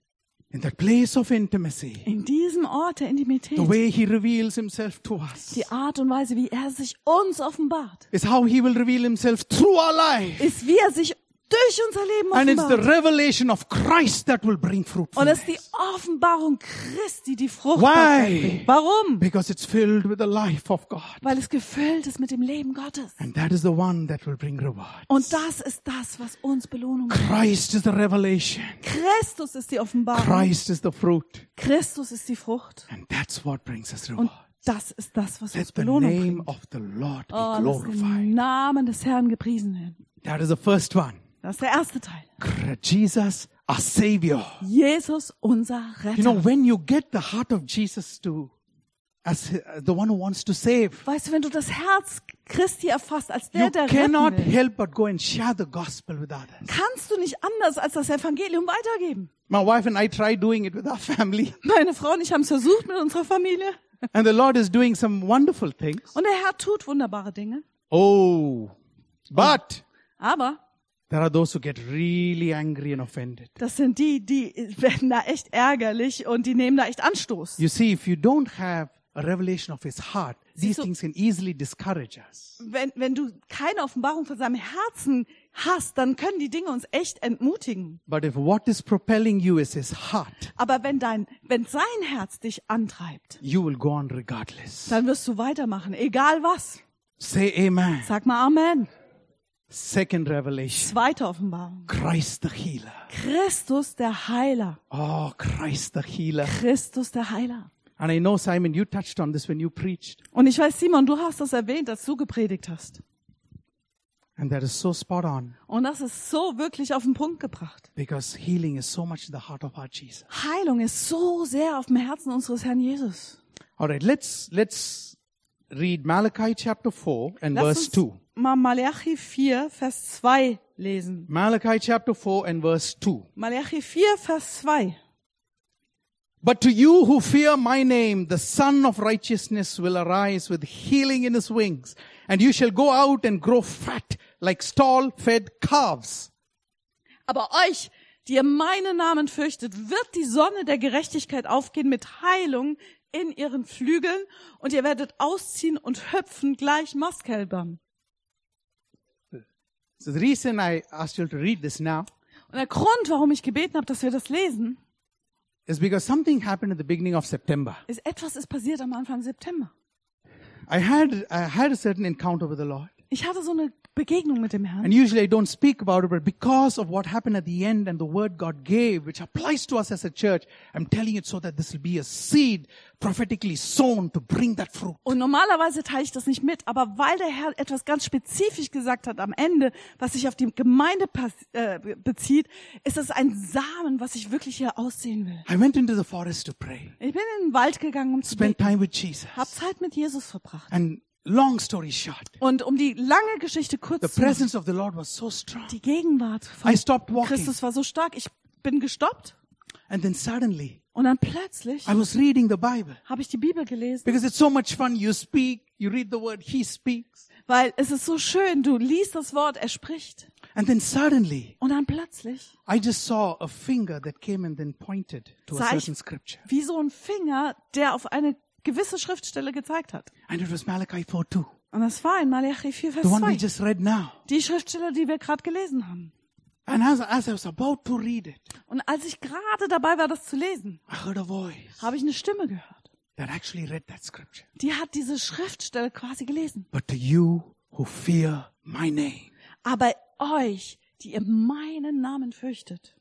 In that place of intimacy,
In diesem Ort der Intimität,
the way he reveals himself to us
die Art und Weise, wie er sich uns offenbart,
is how he will reveal himself through our life.
ist, wie er sich durch unser Leben
And it's the
offenbart.
revelation of Christ that will bring
Und
fruitfulness.
es ist die Offenbarung Christi, die Fruchtbarkeit
Why?
bringt. Warum?
Because it's filled with the life of God.
Weil es gefüllt ist mit dem Leben Gottes.
And that is the one that will bring rewards.
Und das ist das, was uns Belohnung bringt.
Christ is the revelation.
Christus ist die Offenbarung.
Christ is the fruit.
Christus ist die Frucht.
And that's what brings us
Und
reward.
das ist das, was
Let
uns
the
Belohnung
name
bringt.
of the Lord be
Oh, lass den
glorified.
Namen des Herrn gepriesen werden.
That is the first one.
Das ist der erste Teil.
Jesus, our Savior.
Jesus, unser Retter.
You know, when you get the heart of Jesus to, as the one who wants to save,
Weißt du, wenn du das Herz Christi erfasst, als der,
you
der retten
cannot
will,
help but go and share the gospel with others.
kannst du nicht anders als das Evangelium weitergeben.
My wife and I tried doing it with our family,
Meine Frau und ich haben es versucht mit unserer Familie.
and the Lord is doing some wonderful things.
Und der Herr tut wunderbare Dinge.
Oh, but
Aber
There are those who get really angry and offended.
Das sind die, die werden da echt ärgerlich und die nehmen da echt Anstoß.
You see, if you don't have a revelation of his heart, these
Siehst du-
things can easily discourage us.
Wenn, wenn du keine Offenbarung von seinem Herzen hast, dann können die Dinge uns echt entmutigen.
But if what is propelling you is his heart,
Aber wenn dein, wenn sein Herz dich antreibt,
you will go on regardless.
dann wirst du weitermachen, egal was.
Say amen.
Sag mal Amen.
Second revelation.
Zweite Offenbarung.
Christ the healer.
Christus der Heiler.
Oh, Christ the healer.
Christus der Heiler.
And I know, Simon, you touched on this when you preached.
Und ich weiß, Simon, du hast das erwähnt, als du gepredigt hast.
And that is so spot on
Und das ist so wirklich auf den Punkt gebracht.
because healing is so much in the heart of our Jesus.
Heilung ist so sehr auf dem Herzen unseres Herrn Jesus.
All right, let's, let's read Malachi chapter four and
Lass
verse
uns
two.
mal Malachi vier, Vers zwei lesen.
Malachi chapter four and verse two.
Malachi vier, Vers zwei.
But to you who fear my name, the Son of Righteousness will arise with healing in his wings, and you shall go out and grow fat like stall-fed calves.
Aber euch, die ihr meinen Namen fürchtet, wird die Sonne der Gerechtigkeit aufgehen mit Heilung in ihren Flügeln, und ihr werdet ausziehen und hüpfen gleich Mastkälbern.
So the reason I asked you to read this now
Und der Grund, warum ich gebeten habe, dass wir das lesen,
is because something happened at the beginning of September.
ist, etwas ist passiert am Anfang September.
I had, I had a certain encounter with the Lord.
Ich hatte so eine Begegnung mit dem Herrn.
And usually I don't speak about it, but because of what happened at the end and the word God gave, which applies to us as a church, I'm telling it so that this will be a seed prophetically sown to bring that fruit.
Und normalerweise teile ich das nicht mit, aber weil der Herr etwas ganz spezifisch gesagt hat am Ende, was sich auf die Gemeinde pas- äh, bezieht, ist es ein Samen, was ich wirklich hier aussehen will.
I went into the forest to pray,
Ich bin in den Wald gegangen, um zu
spent
beten,
time with Jesus.
habe Zeit mit Jesus verbracht.
And long story short,
Und um die lange Geschichte
the
kurz zu machen,
presence of the Lord was so strong.
die Gegenwart
I
von
stopped walking.
Christus war so stark, ich bin gestoppt
And then suddenly,
und dann plötzlich
I was reading the Bible.
habe ich die Bibel gelesen,
Because it's so much fun. You speak, you read the word, he speaks.
weil es ist so schön, du liest das Wort, er spricht.
And then suddenly,
Und dann plötzlich,
I just saw a finger that came and then pointed to a
Sah ich-
certain scripture.
wie so ein Finger, der auf eine gewisse Schriftstelle gezeigt hat.
And it was Malachi four two.
Und das war in Malachi vier, Vers
The one we
zwei.
just read now.
Die Schriftstelle, die wir gerade gelesen haben.
And as, as I was about to read it,
Und als ich gerade dabei war, das zu lesen,
I heard a voice
habe ich eine Stimme gehört.
that actually read that scripture.
Die hat diese Schriftstelle quasi gelesen.
But to you who fear my name,
Aber euch, die ihr meinen Namen fürchtet.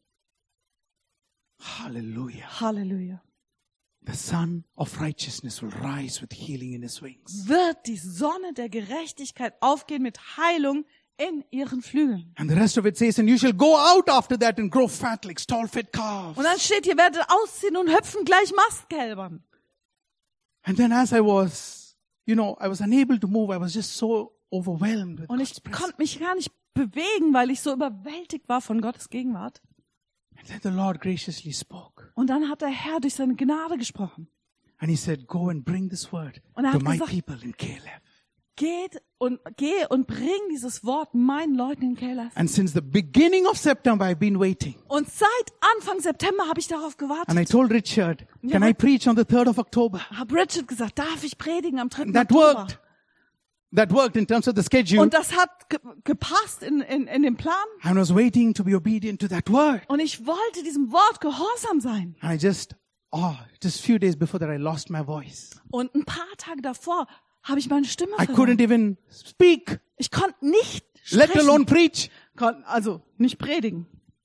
hallelujah,
Halleluja.
the Son of Righteousness will rise with healing in his wings.
Wird die Sonne der Gerechtigkeit aufgehen mit Heilung in ihren Flügeln.
And the rest of it says, and you shall go out after that and grow fat like stall-fed calves.
Und dann steht, ihr werdet ausziehen und hüpfen gleich Mastkälbern.
And then as I was, you know, I was unable to move, I was just so overwhelmed with
Und
God's
ich
presence.
konnte mich gar nicht bewegen, weil ich so überwältigt war von Gottes Gegenwart.
And then the Lord graciously spoke.
Und dann hat der Herr durch seine Gnade gesprochen.
And he said, go and bring this word
Und er
to
hat
my
gesagt-
people in Caleb.
Geht und geh und bring dieses Wort meinen Leuten in Caleb.
And since the beginning of September, I've been waiting.
Und seit Anfang September habe ich darauf
And I
gewartet.
told Richard,
Ja,
can I
aber-
preach on the third of October?
Habe Richard gesagt, darf ich predigen am dritten
That
Oktober?
worked. That worked in terms of the schedule.
Und das hat ge gepasst in, in, in den Plan.
I was waiting to be obedient to that word.
Und ich wollte diesem Wort gehorsam sein.
And I just, oh, just a few days before that, I lost my voice.
Und ein paar Tage davor habe ich meine Stimme
I couldn't
verloren.
even speak,
Ich konnte nicht
let alone
sprechen.
preach.
Kon- Also nicht predigen.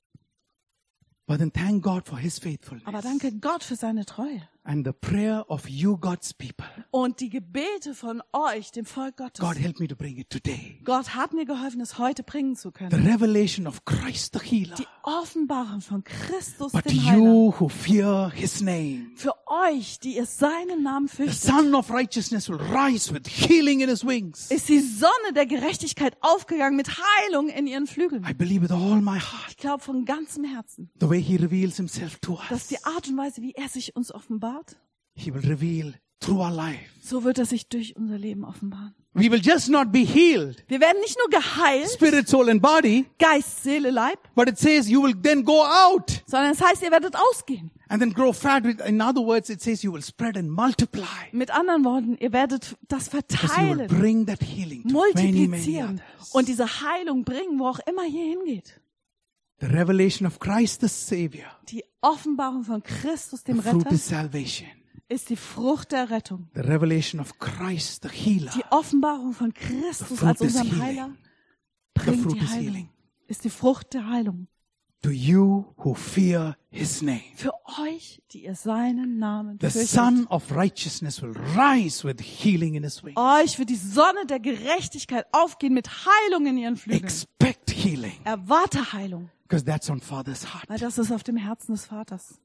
But then thank God for his faithfulness.
Aber danke Gott für seine Treue.
And the prayer of you, God's people.
Und die Gebete von euch, dem Volk Gottes.
God help me to bring it today.
Gott hat mir geholfen, es heute bringen zu
The
können.
revelation of Christ the healer.
Die Offenbarung von Christus,
But
dem Heiler.
you who fear his name.
Für euch, die ihr seinen Namen
The
fürchtet,
Son of Righteousness will rise with healing in his wings.
ist die Sonne der Gerechtigkeit aufgegangen mit Heilung in ihren Flügeln.
I believe with all my heart.
Ich glaube von ganzem Herzen,
The way he reveals himself to
dass
us.
die Art und Weise, wie er sich uns offenbart,
He will reveal through our life.
So wird er sich durch unser Leben offenbaren.
We will just not be healed,
Wir werden nicht nur geheilt,
spirit, soul, and body,
Geist, Seele, Leib,
but it says you will then go out
sondern es heißt, ihr werdet ausgehen.
and then grow fat. With, in other words, it says you will spread and multiply.
Mit anderen Worten, ihr werdet das
Because you will
verteilen,
bring that healing to many, many
multiplizieren
others.
und diese Heilung bringen, wo auch immer ihr hingeht.
The revelation of Christ the Savior,
Die Offenbarung von Christus, dem
the fruit
Retter,
is salvation.
ist die Frucht der Rettung.
The revelation of Christ the healer,
Die Offenbarung von Christus
The fruit
als
is
unserem
healing.
Heiler
the
bringt
fruit
die
is
Heilung.
healing.
Ist die Frucht der Heilung.
To you who fear His name.
Für euch, die ihr seinen Namen
The
fürchtet.
Son of Righteousness will rise with healing in His wings.
Euch wird die Sonne der Gerechtigkeit aufgehen mit Heilung in ihren Flügeln.
Expect healing,
Erwarte Heilung,
because that's on Father's heart.
weil das ist auf dem Herzen des Vaters.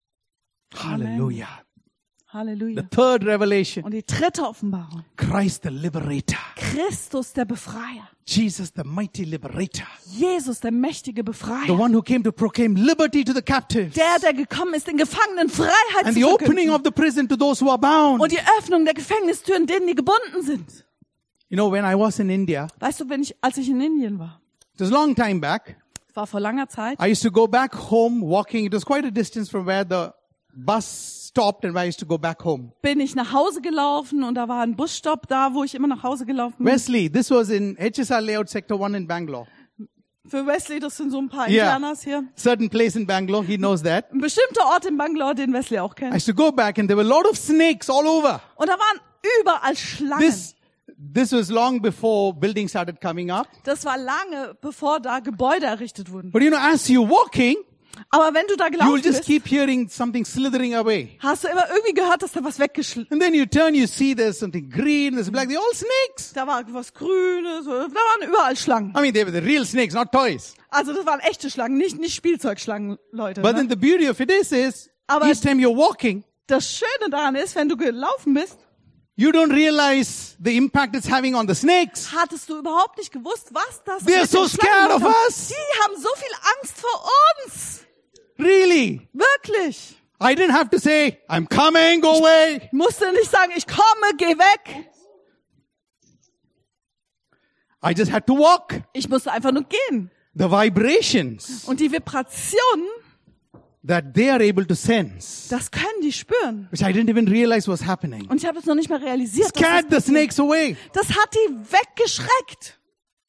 Hallelujah. The
Halleluja.
third revelation,
Und die dritte Offenbarung.
Christ the liberator.
Christus, der Befreier.
Jesus the mighty liberator.
Jesus, der mächtige
The
Befreier.
one who came to proclaim liberty to the captives.
Der, der gekommen ist, den Gefangenen Freiheit
And
zu
the opening
verkünden.
of the prison to those who are bound.
Und die Öffnung der Gefängnistüren, denen die gebunden sind.
You know, when I was in India,
Weißt du, wenn ich, als ich in Indien war,
it was a long time back,
das war vor langer Zeit,
I used to go back home walking. It was quite a distance from where the bus stopped and where I used to go back home.
bin ich nach Hause gelaufen und da war ein Busstopp da, wo ich immer nach Hause gelaufen bin.
Wesley, this was in H S R Layout Sector one in Bangalore.
Für Wesley, das sind so ein paar
Yeah.
Indianers hier.
Certain place in Bangalore, he knows that.
Ein bestimmter Ort in Bangalore, den Wesley auch
I
kennt.
used to go back and there were a lot of snakes all over.
Und da waren überall Schlangen.
This, this was long before buildings started coming up.
Das war lange, bevor da Gebäude errichtet wurden.
But you know, as you're walking,
Aber wenn du da
you will
gelaufen
just
bist,
keep hearing something slithering away.
hast du immer irgendwie gehört, dass da was weggeschl...
And then you turn, you see there's something green, there's black, they're all snakes.
Da war was Grünes, da waren überall Schlangen.
I mean, they were the real snakes, not toys.
Also das waren echte Schlangen, nicht, nicht Spielzeugschlangen, Leute.
But
Ne?
then the beauty of it is, is
Aber-
each time you're walking,
Das Schöne daran ist, wenn du gelaufen bist,
you don't realize the impact it's having on the snakes.
hattest du überhaupt nicht gewusst, was das
They're
mit
so
den Schlangen
scared of
gemacht hat.
us.
Die haben so viel Angst vor uns.
Really?
Wirklich.
I didn't have to say, I'm coming, go away.
Ich musste nicht sagen, ich komme, geh weg.
I just had to walk.
Ich musste einfach nur gehen.
The vibrations
Und die Vibrationen,
that they are able to sense,
das können die spüren.
which I didn't even realize was happening,
Und ich habe es noch nicht mal realisiert. dass
scared the
Das,
snakes away.
das hat die weggeschreckt.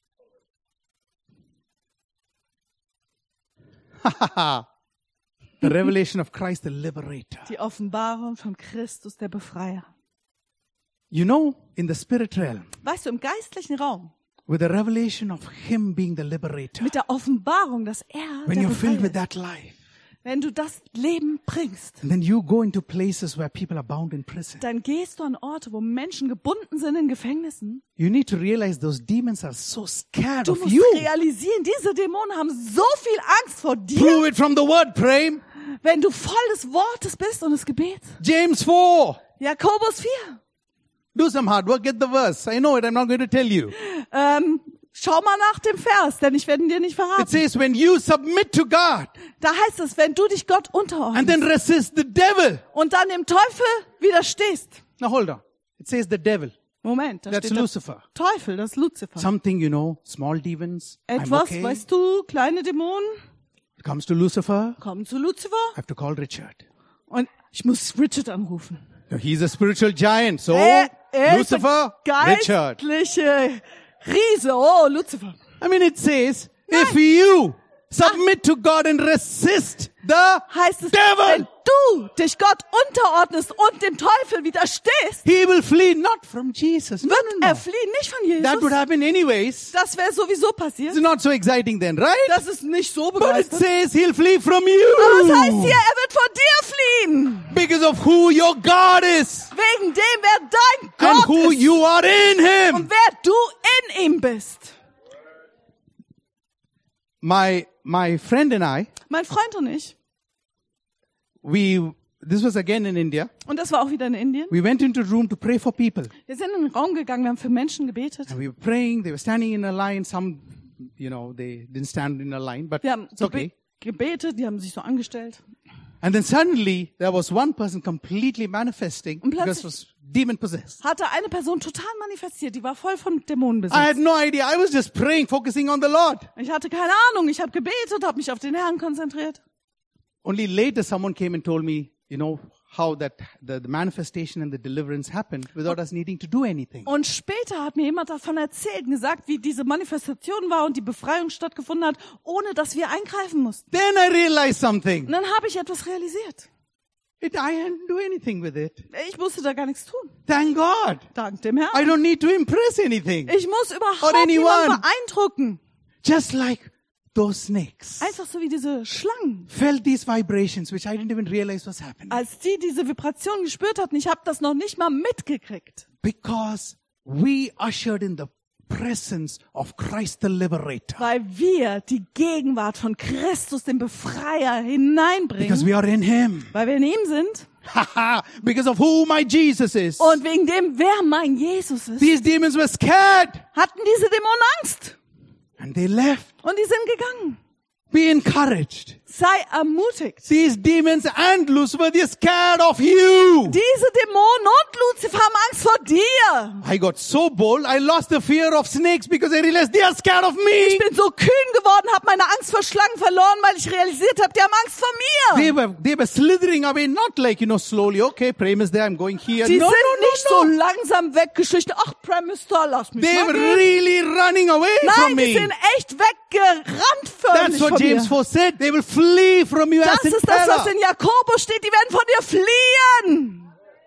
The revelation of Christ, the liberator.
Die Offenbarung von Christus, der Befreier.
You know, in the spirit realm,
Weißt du, im geistlichen Raum,
with the revelation of Him being the liberator,
mit der Offenbarung, dass er
when
der
you're filled
Befreier
with
ist,
that life,
wenn du das Leben bringst,
and then you go into places where people are bound in prison,
dann gehst du an Orte, wo Menschen gebunden sind in Gefängnissen.
you need to realize those demons are so scared
Du
of
musst
you.
realisieren, diese Dämonen haben so viel Angst vor dir,
Prove it from the word, pray.
wenn du voll des Wortes bist und des Gebets.
James four.
Jakobus vier.
Do some hard work, get the verse. I know it, I'm not going to tell you.
Ähm, schau mal nach dem Vers, denn ich werde ihn dir nicht
It
verraten.
says, when you submit to God
Da heißt es, wenn du dich Gott
and
unterordnest
then resist the devil.
und dann dem Teufel widerstehst.
Now hold on. It says the devil.
Moment, da
That's
steht der
Lucifer.
Teufel, das ist Luzifer.
Something, you know, small demons. I'm
Etwas,
okay.
weißt du, kleine Dämonen
It comes to Lucifer.
kommen zu Luzifer
I have to call Richard.
und ich muss Richard anrufen.
No, he's a spiritual giant. So,
Er, er ist
Lucifer,
der
Richard.
geistliche Riese. Oh, Luzifer.
I mean, it says, if you submit to God and resist the
Heißt es,
devil,
wenn du dich Gott unterordnest und dem Teufel widerstehst,
he will flee not from Jesus. No,
wird
no, no.
er fliehen, nicht von Jesus.
That would happen anyways.
Das wäre sowieso passiert.
It's not so exciting then, right?
Das ist nicht so
But it
begeisternd.
says he'll flee from
Aber es heißt hier,
you
er wird von dir fliehen.
because of who your God is
Wegen dem, wer dein
and
Gott
who
ist
you are in him.
und wer du in ihm bist.
My, my friend and I,
Mein Freund und ich,
we, this was again in India.
und das war auch wieder in Indien,
We went into a room to pray for people.
wir sind in den Raum gegangen, wir haben für Menschen gebetet.
And we were praying. They were standing in a line. Some, you know, they didn't stand in a line, but
Wir haben
it's
so
okay.
be- gebetet, die haben sich so angestellt.
And then suddenly there was one person completely manifesting
Und
because
plötzlich-
it was demon possessed.
hatte eine Person total manifestiert, die war voll von Dämonen
I had
besetzt.
no idea. I was just praying, focusing on the Lord.
Ich hatte keine Ahnung, ich habe gebetet, habe mich auf den Herrn konzentriert.
Only later someone came and told me, you know, how that the, the manifestation and the deliverance happened without us needing to do anything.
Und später hat mir jemand davon erzählt und gesagt, wie diese Manifestation war und die Befreiung stattgefunden hat, ohne dass wir eingreifen mussten.
Then I realized something.
Und dann habe ich etwas realisiert.
It, I didn't do anything with it.
Ich musste da gar nichts tun.
Thank God.
Dank dem
I
Herrn.
don't need to impress anything.
Ich muss überhaupt
Or anyone.
niemanden beeindrucken.
Just like those snakes
Einfach so wie diese Schlangen.
felt these vibrations, which I didn't even realize was happening.
Als die diese Vibration gespürt hatten, ich habe das noch nicht mal mitgekriegt.
Because we ushered in the presence of Christ the Liberator.
Weil wir die Gegenwart von Christus, dem Befreier,
Because
hineinbringen.
we are in Him.
Weil wir in ihm sind.
Haha, because of who my Jesus is.
Und wegen dem, wer mein Jesus ist,
These demons were scared
hatten diese Dämonen Angst.
and they left.
Und die sind gegangen.
Be encouraged.
Sei ermutigt.
These demons and Lucifer, they're scared of you.
Diese Dämonen und Luzifer haben Angst vor dir.
I got so bold, I lost the fear of snakes because I realized they are scared of
Ich
me.
bin so kühn geworden, habe meine Angst vor Schlangen verloren, weil ich realisiert habe, die haben Angst vor mir.
They were, they were slithering away, not like, you know, slowly, okay, Prem is there, I'm going here.
Die
no,
sind
no,
nicht
no,
so
no.
langsam weggeschlichen. Ach, Prem ist da, lass mich
They
mal
were
gehen.
really running away
Nein,
from
die
me.
sind echt weggerannt förmlich
That's what
von
James
mir.
four said. They will flee from you
Das
as in
ist das, was
terror.
in Jakobus steht. Die werden von dir fliehen.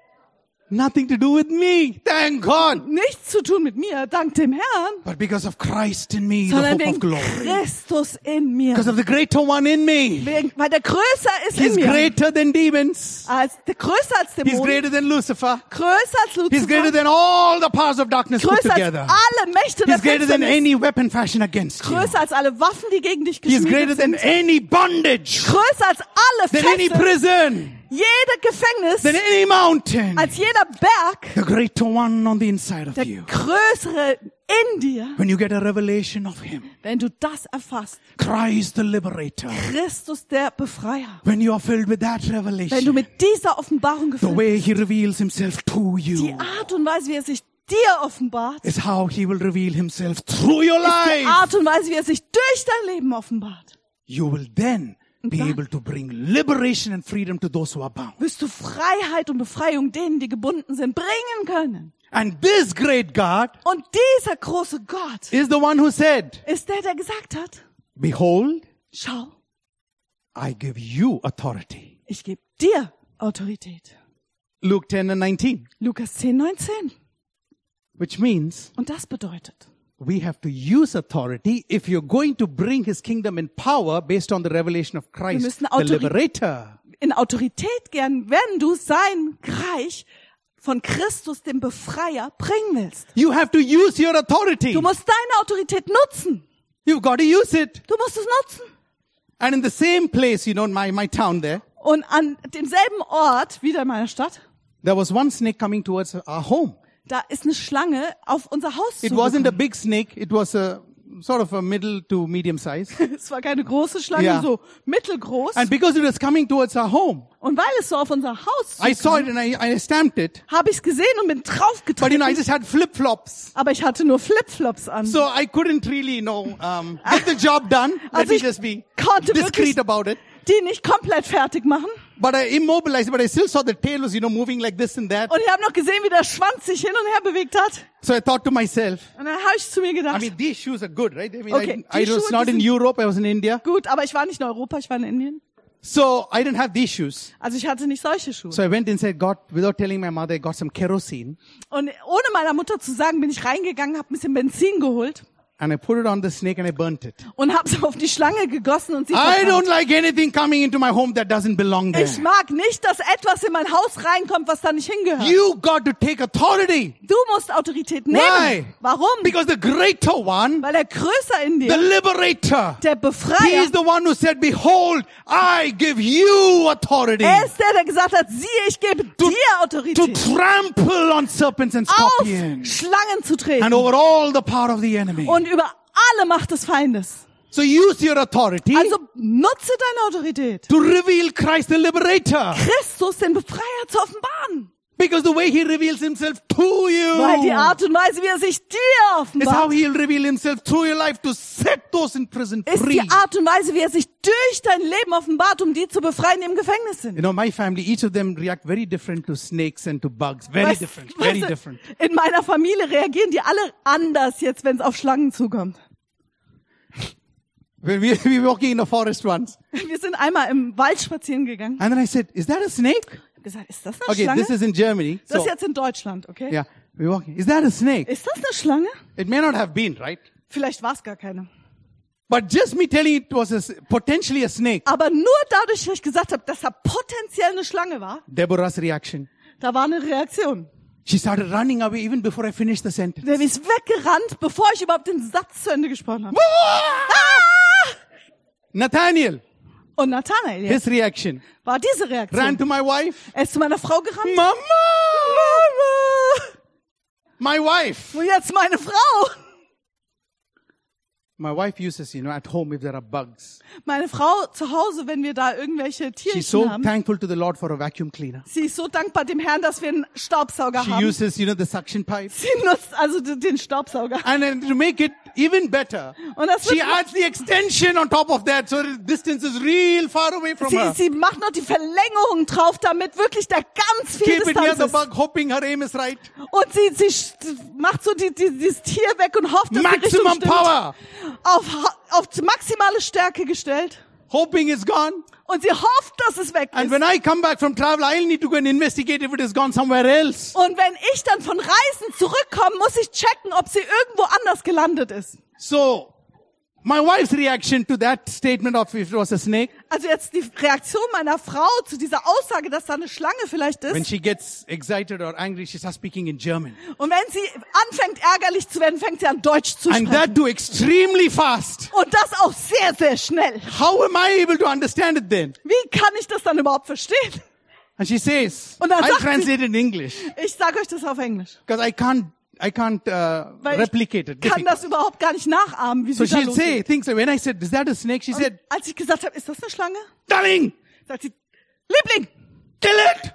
Nothing to do with me. Thank God.
Nichts zu tun mit mir, dank dem Herrn,
But because of Christ in me, the
sondern
hope of
wegen
glory.
Christus in mir.
Because of the greater one in me.
Wegen, weil der größer ist
He's
in mir.
greater than demons.
Als, der größer als
He's
Dämonen.
greater than Lucifer.
Größer als
He's greater
Luzifer.
than all the powers of darkness put
Größer als
together.
alle Mächte der
He's greater than
Finsternis.
any weapon fashioned against you.
Größer als alle Waffen, die gegen dich
He's greater
geschmiedet
than
sind.
any bondage.
Größer als alle
Than any
Fesseln.
prison.
Jeder Gefängnis.
Than any mountain.
Als jeder Berg.
The greater one on the inside of
Der
you.
größere in dir.
When you get a revelation of Him.
Wenn du das erfasst.
Christ the Liberator.
Christus der Befreier.
When you are filled with that
Wenn du
revelation.
mit dieser Offenbarung
The
gefüllt
way He reveals Himself to
bist.
you.
Die Art und Weise, wie er sich dir offenbart.
Is how He will reveal Himself through your
Ist die
life.
Art und Weise, wie er sich durch dein Leben offenbart.
You will then be
dann-
able to bring liberation and freedom to those who are bound.
Wirst du Freiheit und Befreiung denen, die gebunden sind, bringen können.
And this great God
Und dieser große Gott
is the one who said,
ist der, der gesagt hat,
behold,
schau,
I give you authority.
ich gebe dir Autorität.
Luke ten and nineteen,
Lukas zehn, neunzehn.
which means
Und das bedeutet,
we have to use authority if you're going to bring His kingdom in power based on the revelation of Christ,
müssen
the
Autori-
liberator.
in Autorität gern, wenn du sein Reich von Christus, dem Befreier, bringen willst.
You have to use your authority.
Du musst deine Autorität nutzen.
You've got to use it.
Du musst es nutzen.
And in the same place, you know, in my, my town there,
Und an demselben Ort, wieder in meiner Stadt,
there was one snake coming towards our home.
da ist eine Schlange auf unser Haus
It wasn't a
zugekommen.
big snake. It was a sort of a middle to medium size.
Es war keine große Schlange,
Ja.
so mittelgroß.
And because it was coming towards our home,
Und weil es so auf unser Haus
I saw
zukam,
it and I, I stamped it.
habe ich es gesehen und bin
But you
draufgetreten.
know, I just had flip-flops.
Aber ich hatte nur Flipflops an.
So I couldn't really, you know, um, get the job done. Let
Also
me
ich
just be
konnte wirklich
discreet about it.
die nicht komplett fertig machen.
But I immobilized, but I still saw the tail was, you know, moving like this and that.
Und ich habe noch gesehen, wie der Schwanz sich hin und her bewegt hat.
So I thought to myself,
Und dann habe ich zu mir
I
gedacht,
mean, these shoes are good, right? I mean,
Okay,
I, I
die
was
Schuhe,
not
die
in
sind-
Europe, I was in India.
gut, aber ich war nicht in Europa, ich war in Indien.
So I didn't have these shoes.
Also ich hatte nicht solche Schuhe.
So I went and said, God, without telling my mother, I got some kerosene.
Und ohne meiner Mutter zu sagen, bin ich reingegangen, habe ein bisschen Benzin geholt
And I put it on the snake and I burnt it.
und habe es auf die Schlange gegossen und sie
I
verbrannt.
don't like anything coming into my home that doesn't belong there.
Ich mag nicht, dass etwas in mein Haus reinkommt, was da nicht hingehört.
You got to take authority.
Du musst Autorität nehmen.
Why?
Warum?
Because the greater one,
Weil der größer in
the
dir,
liberator,
der
he
Befreier,
is the one who said, behold, I give you authority
er ist der, der gesagt hat, siehe, ich gebe dir
to
Autorität,
trample on serpents and
auf
scorpions
Schlangen zu
and
treten
over all the power of the enemy.
und über alle Macht des Feindes.
So use your authority
Also nutze deine Autorität,
to reveal Christ the liberator.
Christus, den Befreier, zu offenbaren.
Because the way he reveals himself to
Weil die
you
Art und Weise, wie er sich dir
is how
offenbart,
he'll reveal himself through your life to set those in prison
ist
free.
die Art und Weise, wie er sich durch dein Leben offenbart, um die zu befreien, die im Gefängnis sind.
You know, my family, each of them react very different to snakes and to bugs. Very
Weißt-
different,
weißt
very
du,
different.
In meiner Familie reagieren die alle anders jetzt, wenn es auf Schlangen zukommt.
When we, we were walking in the forest once,
Wir sind einmal im Wald spazieren gegangen.
and then I said, is that a snake?
Ich habe gesagt, ist das eine
Okay,
Schlange?
this is in Germany.
Das
So,
ist jetzt in Deutschland, okay?
yeah, we're walking. Is that a snake?
Ist das eine Schlange?
It may not have been, right?
Vielleicht war es gar keine.
But just me telling it was a, s- potentially a snake,
Aber nur dadurch, dass ich gesagt habe, dass er potenziell eine Schlange war,
Deborah's reaction.
da war eine Reaktion.
She started running away even before I finished the sentence.
Der ist weggerannt, bevor ich überhaupt den Satz zu Ende gesprochen habe.
Nathaniel,
Und Nathanael ja,
his reaction.
war diese
Ran
Reaktion.
to my wife.
Er ist zu meiner Frau gerannt.
Mama!
Mama!
My wife.
Und jetzt meine Frau.
My wife uses, you know, at home if there are bugs.
Meine Frau zu Hause, wenn wir da irgendwelche
She's so
Tierchen haben.
thankful to the Lord for a vacuum cleaner.
Sie ist so dankbar dem Herrn, dass wir einen Staubsauger
She
haben.
uses, you know, the suction pipe.
Sie nutzt also d- den Staubsauger.
And then to make it even better,
Und das
she
wird,
adds the extension on top of that so the distance is real far away from
sie,
her.
sie macht noch die Verlängerung drauf, damit wirklich da ganz viel
Keep it near
Distanz
the
ist.
bug, hoping her aim is right.
Und sie, sie sch- macht so die, die, dieses Tier weg und hofft, dass die Richtung
Maximum
stimmt.
power.
Auf, auf maximale Stärke gestellt.
Hoping it's gone.
Und sie hofft, dass es weg
And
ist.
when I come back from travel, I'll need to go and investigate if it has gone somewhere else.
Und wenn ich dann von Reisen zurückkomme, muss ich checken, ob sie irgendwo anders gelandet ist.
So, my wife's reaction to that statement of if it was a snake,
Also jetzt die Reaktion meiner Frau zu dieser Aussage, dass da eine Schlange vielleicht
when
ist.
she gets excited or angry, she starts speaking in German.
Und wenn sie anfängt, ärgerlich zu werden, fängt sie an, Deutsch zu
And
sprechen.
that too extremely fast.
Und das auch sehr, sehr schnell.
How am I able to understand it then?
Wie kann ich das dann überhaupt verstehen?
And she says,
Und dann
I'll
sagt sie-
translate it in English
Ich sage euch das auf Englisch.
because I can't, I can't uh,
Weil
replicate
ich
it.
kann
Difficult.
das überhaupt gar nicht nachahmen, wie
So
sie da
she'll say
losgeht.
things. When I said, is that a snake? She said,
Als ich gesagt habe, ist das eine Schlange?
darling,
Sagt sie, Liebling,
kill it.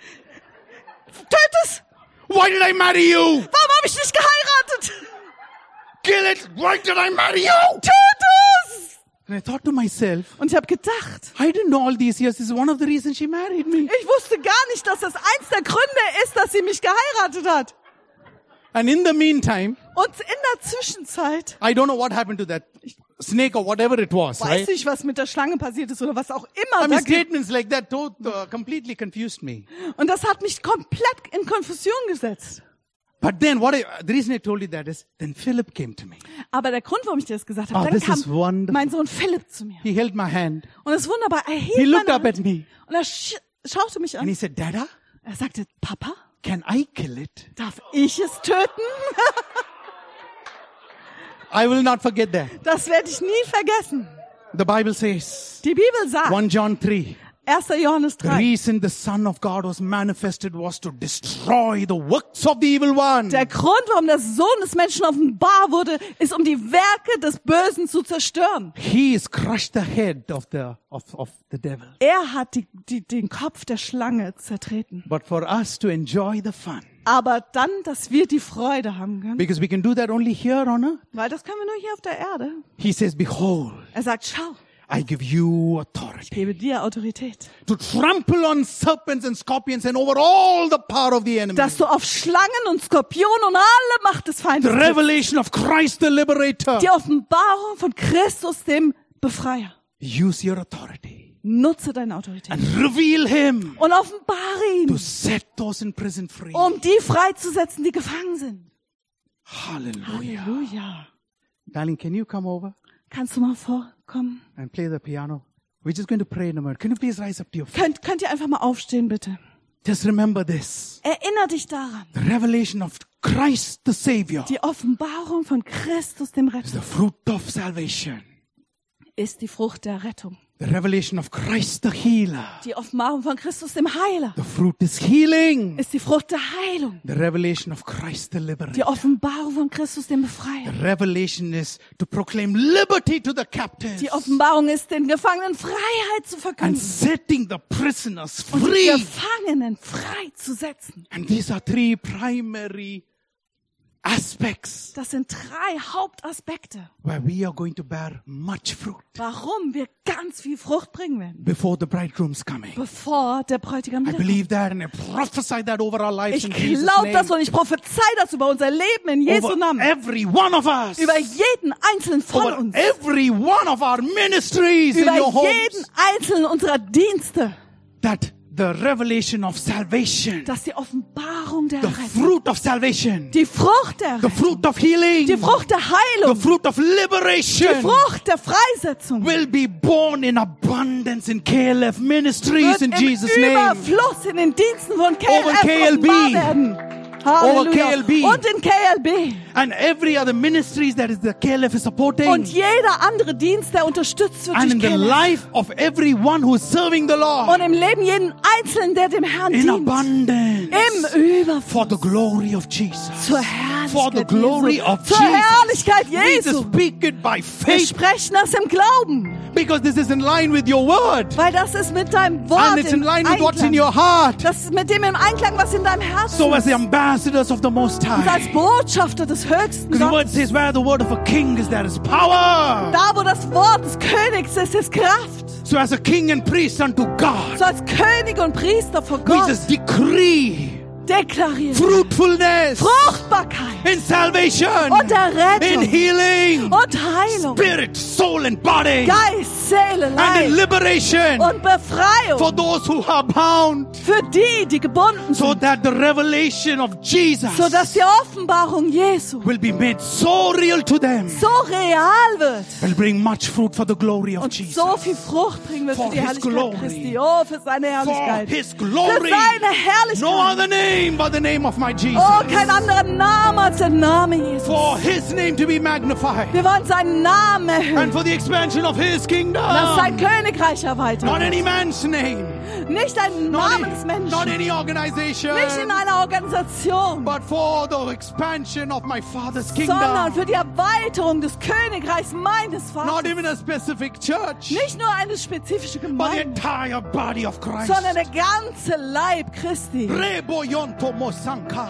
töt es!
Why did I marry you?
Warum habe ich dich geheiratet?
Kill it. Why did I marry you?
Töt es!
And I thought to myself,
Und ich habe gedacht,
I didn't know all these years. This is one of the reasons she married me.
ich wusste gar nicht, dass das eins der Gründe ist, dass sie mich geheiratet hat.
And in the meantime,
Und in der Zwischenzeit,
I don't know what happened to that snake or whatever it was,
weiß
right?
nicht, was mit der Schlange passiert ist oder was auch immer
I
da
mean,
gibt.
statements like that to- uh, completely confused me.
Und das hat mich komplett in Konfusion gesetzt.
But then what I, the reason I told you that is, then Philip came to me.
Aber der Grund, warum ich dir das gesagt habe,
Oh,
dann
this is
kam
wonderful.
mein Sohn Philipp zu mir.
He held my hand.
Und es ist wunderbar, er hielt
He looked
meine
up at
Hand
me
und er sch schaute mich
and
an.
he said, Dada,
Er sagte, Papa,
can I kill it?
darf ich es töten?
I will not forget that.
Das werde ich nie vergessen.
The Bible says,
Die Bibel sagt,
First John three,
erster Johannes
the
drei,
reason the Son of God was manifested was to destroy the works of the evil one.
der Grund, warum der Sohn des Menschen offenbar wurde, ist, um die Werke des Bösen zu zerstören.
He has crushed the head of the, of, of the devil.
Er hat die, die, den Kopf der Schlange zertreten.
But for us to enjoy the fun,
Aber dann, dass wir die Freude haben können,
because we can do that only here on earth.
weil das können wir nur hier auf der Erde.
He says, behold,
Er sagt, schau,
I give you
ich
authority
gebe dir Autorität,
to trample on serpents and scorpions and over all the power of the enemy.
dass du auf Schlangen und Skorpionen und alle Macht des
The
Feindes triffst.
revelation of Christ the liberator.
Die Offenbarung von Christus, dem Befreier.
Use your authority
Nutze deine Autorität
and reveal him
und offenbare
to
ihn,
set those in prison free.
um die freizusetzen, die gefangen sind.
Hallelujah.
Halleluja.
Darling, can you come over
Kannst du mal vorkommen?
and play the piano? We're just going to pray in a minute. Can you please rise up to your feet?
Könnt, könnt ihr einfach mal aufstehen, bitte?
Just remember this.
Erinner dich daran.
The revelation of Christ the Savior
Die Offenbarung von Christus, dem
is
Retter,
the fruit of salvation.
ist die Frucht der Rettung.
The revelation of Christ the healer.
Die Offenbarung von Christus, dem Heiler,
The fruit is healing.
ist die Frucht der Heilung.
The revelation of Christ the liberator.
Die Offenbarung von Christus, dem
The
Befreier.
revelation is to proclaim liberty to the captives
Die Offenbarung ist, den Gefangenen Freiheit zu
and
verkünden
setting the prisoners
und die
free.
Gefangenen freizusetzen.
And these are three primary aspects
Das sind drei Hauptaspekte,
where we are going to bear much fruit
warum wir ganz viel Frucht bringen werden,
before the bridegroom's coming.
bevor der Bräutigam
I
wiederkommt.
believe that and I prophesy that over our lives
Ich
in Jesus'
glaube das
name.
und ich prophezei das über unser Leben in Jesu
Over
Namen.
every one of us.
Über jeden einzelnen von
Over
uns.
every one of our ministries in
Über
your homes.
jeden einzelnen unserer Dienste.
That the revelation of salvation,
Dass die Offenbarung der
the
Rettung,
fruit of salvation,
die Frucht der
the
Rettung,
fruit of healing,
die Frucht der
the
Heilung,
fruit of
die
liberation
Frucht der Freisetzung
will be born in abundance in K L F ministries
wird
in
im
Jesus' name.
Überfluss in den Diensten von K
Over
L F
K L B.
offenbar werden.
Over K L B.
Halleluja. Und in K L B.
And every other ministries that is the K L F is supporting.
Und jeder andere Dienst, der unterstützt wird
And
durch
in the
K L F.
life of everyone who is serving the
Und
Lord
im Leben jeden Einzelnen, der dem Herrn
in
dient.
abundance
Im Überfluss.
for the glory of Jesus.
Zur
For the
Herrlichkeit
glory
Jesu.
of
Zur
Jesus.
Herrlichkeit
We just
Jesu.
speak it by
Wir
faith
sprechen das im Glauben.
because this is in line with your word.
Weil das ist mit deinem Wort
And it's in
im
line with what's in
Einklang.
your heart.
Das ist mit dem im Einklang, was in deinem Herzen
So as the
ist.
ambassadors of the Most
Und als
High.
Botschafter des Höchsten
Because the word
Gottes.
says where the word of a king is, there is power.
Da, wo das Wort des Königs ist, ist Kraft.
So as a king and priest unto God,
So als König und Priester vor
we
Gott
just decree
deklarieren.
fruitfulness
Fruchtbarkeit
in salvation,
und der
in
Rettung
healing,
und Heilung.
spirit, soul and body,
Geist, Seele,
and in
Leib
liberation
und Befreiung
for those who are bound,
für die, die gebunden
so
sind,
that the revelation of Jesus
sodass die Offenbarung Jesu
will be made so real to them,
so real wird
will bring much fruit for the glory of
und
Jesus,
so viel Frucht bringen wird
For
für die
His
Herrlichkeit
glory.
Christi. Oh, für seine
for
Herrlichkeit.
His
Für
glory.
seine
No
Herrlichkeit.
other name but the name of my Jesus.
Oh, kein anderer Name als der Name Jesus.
For His name to be magnified
Wir wollen seinen Namen
and
erhöhen.
for the expansion of His kingdom.
Dass sein Königreich erweitert
Not
wird.
any man's name,
Nicht ein
not,
Namen
any-
des
not
Menschen.
any organization,
Nicht in einer Organisation.
but for the expansion of my Father's
Sondern
kingdom.
für die Erweiterung des Königreichs meines
Not
Vaters.
even a specific church,
Nicht nur eine spezifische
but the
Gemeinde,
entire body of Christ.
sondern der ganze Leib Christi.
Reboyonto mosankai.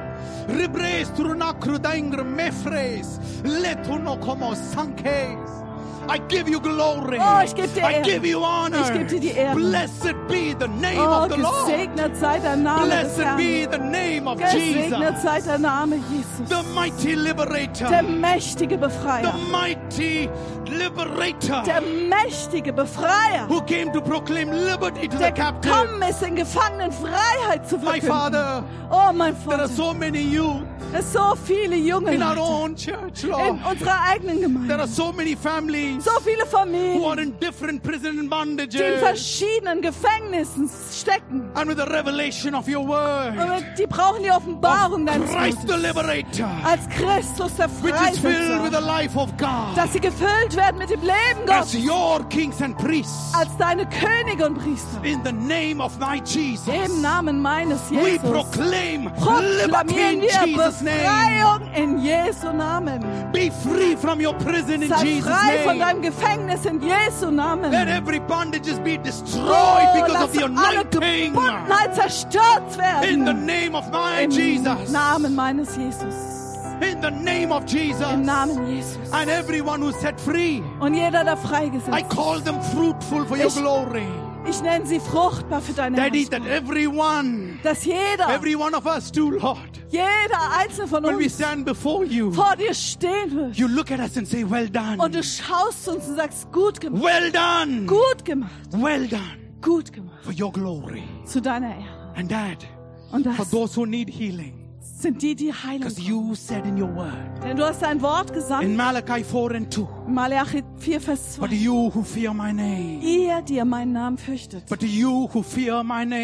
Ribres trunakru daingr mefres. Letuno como sankes. I give you glory.
Oh, ich geb dir
I
Ehre.
give you honor.
Ich geb dir die Ehre.
Blessed be the name
Oh,
of the Lord.
gesegnet sei der Name des
Blessed
Herrn.
be the name of
Gesegnet
Jesus.
sei der Name Jesus.
The mighty liberator.
Der mächtige Befreier.
The mighty liberator.
Der mächtige Befreier.
Who came to proclaim liberty to the
Der
captive.
gekommen ist, den Gefangenen Freiheit zu
My
verkünden.
Father,
Oh, mein
there are
Vater.
so many youth
Es sind so viele junge
in our
Leute
own church,
in
Lord.
unserer eigenen
There
Gemeinde.
are so many families
So viele
who
Familien,
are in different prison
die in
bondages.
verschiedenen Gefängnissen stecken.
And with the revelation of your word,
Und die brauchen die Offenbarung deines
Christ the
Wortes.
liberator,
Als Christus der
which is filled with the
Freisetzer.
life of God,
Dass sie gefüllt werden mit dem Leben
as
Gottes.
your kings and priests,
Als deine Könige und Priester.
in the name of my Jesus.
Im Namen meines
We
Jesus.
proclaim liberty
Proklamieren
in
wir
Jesus' name.
Befreiung in Jesu Namen.
Be free from your prison in
Sei
Jesus'
frei von
name.
deinem Gefängnis in Jesu Namen.
Let every bondages be destroyed
Oh,
because of
lass
the
alle
anointing.
Gebundenheit zerstört
In the
werden.
name of my
Im
Jesus.
Namen meines Jesus.
In the name of Jesus.
Im Namen Jesus.
And everyone who's set free,
Und jeder, der
I
freigesetzt
call them fruitful for your
Ich-
glory.
ist, ich nenne sie fruchtbar für deine
Daddy, that
Herrlichkeit.
everyone,
Dass jeder,
every one of us too, Lord,
jeder einzelne von
when we
uns
stand before you,
vor dir stehen wird.
you look at us and say, well
Und
done,
du schaust uns und sagst, gut gemacht,
well done,
gut gemacht,
well done,
gut gemacht.
for your glory.
Zu deiner Ehre.
And Dad,
Und
for
das
those who need healing,
sind die, die Heilung
because
brauchen.
you said in your word,
Denn du hast dein Wort gesandt.
in Malachi four and two,
Malachi vier, Vers
but
zwei.
you who fear my name,
Ihr, die ihr meinen Namen fürchtet.
but you who fear my name,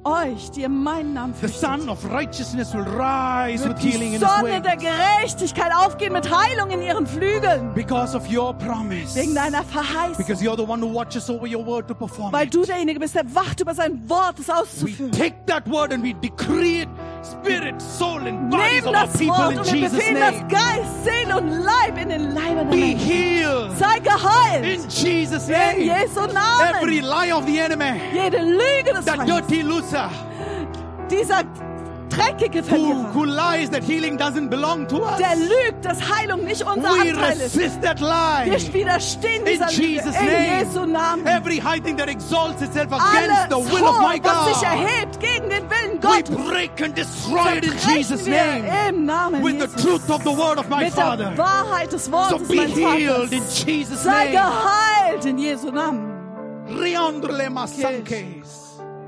euch, die ihr meinen Namen
The
fürchtet,
sun of righteousness will rise with
wird
healing
die
in its
Sonne
wings.
der Gerechtigkeit aufgehen mit Heilung in ihren Flügeln.
Because of your promise.
Wegen deiner Verheißung.
Because you're the one who watches over your word to perform
Weil
it.
du derjenige bist, der wacht über sein Wort, es
We
auszuführen.
take that word and we decree it, spirit, soul, and bodies
Nehmen
of our
das
people
Wort
in
und wir
Jesus'
befehlen das
name.
Geist, Seele und Leib in den Leibern der
Be
Menschen.
healed
Sei geheilt.
in Jesus'
In
name.
Jesu
Every
Namen.
lie of the enemy,
Jede Lüge des
that
Feindes,
dirty loser
dieser dreckige
who,
Verlierer,
who lies that healing doesn't belong to us,
der lügt, dass Heilung nicht unser
we
Anteil ist.
resist that lie.
Wir widerstehen
In
dieser Lüge
Jesus'
in
name.
Jesu Namen.
Every high thing that exalts itself
Alles
against the will of my
Hoch, was sich
God,
erhebt gegen den Willen
we
Gottes,
break and destroy it in
zerbrechen
Jesus'
wir
name.
im Namen
With the
Jesus.
truth of the word of my
Mit
Father.
der Wahrheit des
So
Wortes
be
meines
healed in
Vaters.
Jesus'
Sei
name.
geheilt in Jesu Namen.
Riandrele masankes.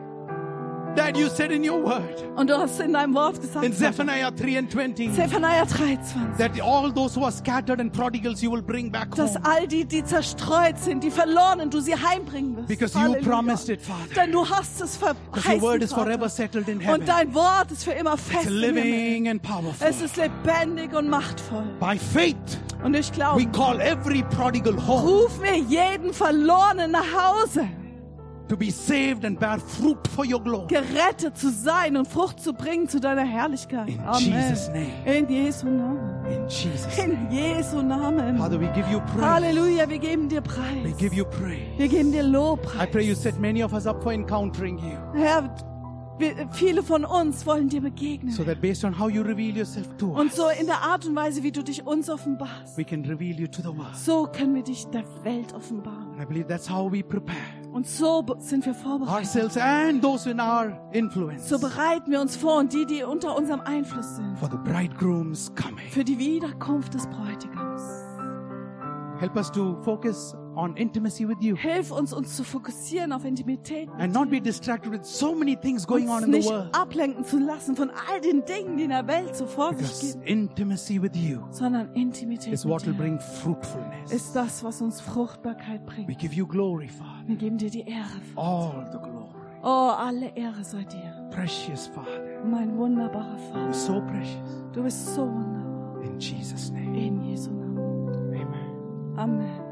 That you said in your word,
Und du hast in deinem Wort gesagt,
in Zephaniah three and twenty,
Zephaniah drei zwanzig,
that all those who are scattered and prodigals you will bring back
dass
home.
all die, die zerstreut sind, die Verlorenen, du sie heimbringen wirst.
Because you
Halleluja.
promised it, Father.
Denn du hast es
Because your word
verheißen,
is forever
Vater.
settled in heaven.
Und dein Wort ist für immer
It's
fest im Himmel.
living and powerful.
Es ist lebendig und machtvoll.
By faith,
Und ich
we
glaube,
call every prodigal home
ruf mir jeden Verlorenen nach Hause,
to be saved and bear fruit for your glory.
gerettet zu sein und Frucht zu bringen zu deiner Herrlichkeit.
In
Amen.
Jesus' name.
In Jesu Namen.
In Jesus' name.
In Jesu Namen.
Father, we give you praise.
Halleluja, wir geben dir
We
Preis.
give you praise.
Wir geben dir
I
Lobpreis.
pray you set many of us up for encountering you,
Herr, wir, viele von uns wollen dir begegnen.
so that based on how you reveal yourself to
Und
us,
so in der Art und Weise, wie du dich uns offenbarst,
we can reveal you to the world.
so können wir dich der Welt offenbaren.
And I believe that's how we prepare
Und so be- sind wir vorbereitet.
ourselves and those in our influence
So bereiten wir uns vor und die, die unter unserem Einfluss sind,
for the bridegroom's coming.
für die Wiederkunft des Bräutigams.
Help us to focus on intimacy with you
Hilf uns, uns zu fokussieren auf Intimität mit
and not be distracted with so many things going on
uns
in the
nicht
world.
ablenken zu lassen von all den Dingen, die in der Welt so vor sich
Because
gehen,
intimacy with you
sondern Intimität
is
mit
what will
dir
bring fruitfulness.
ist das, was uns Fruchtbarkeit
We
bringt.
give you glory, Father.
Wir geben dir die Ehre.
All the glory.
Oh, alle Ehre sei dir.
Precious Father.
Mein wunderbarer Vater.
So precious.
Du bist so wunderbar.
In Jesus' name.
In Jesu Namen.
Amen.
Amen.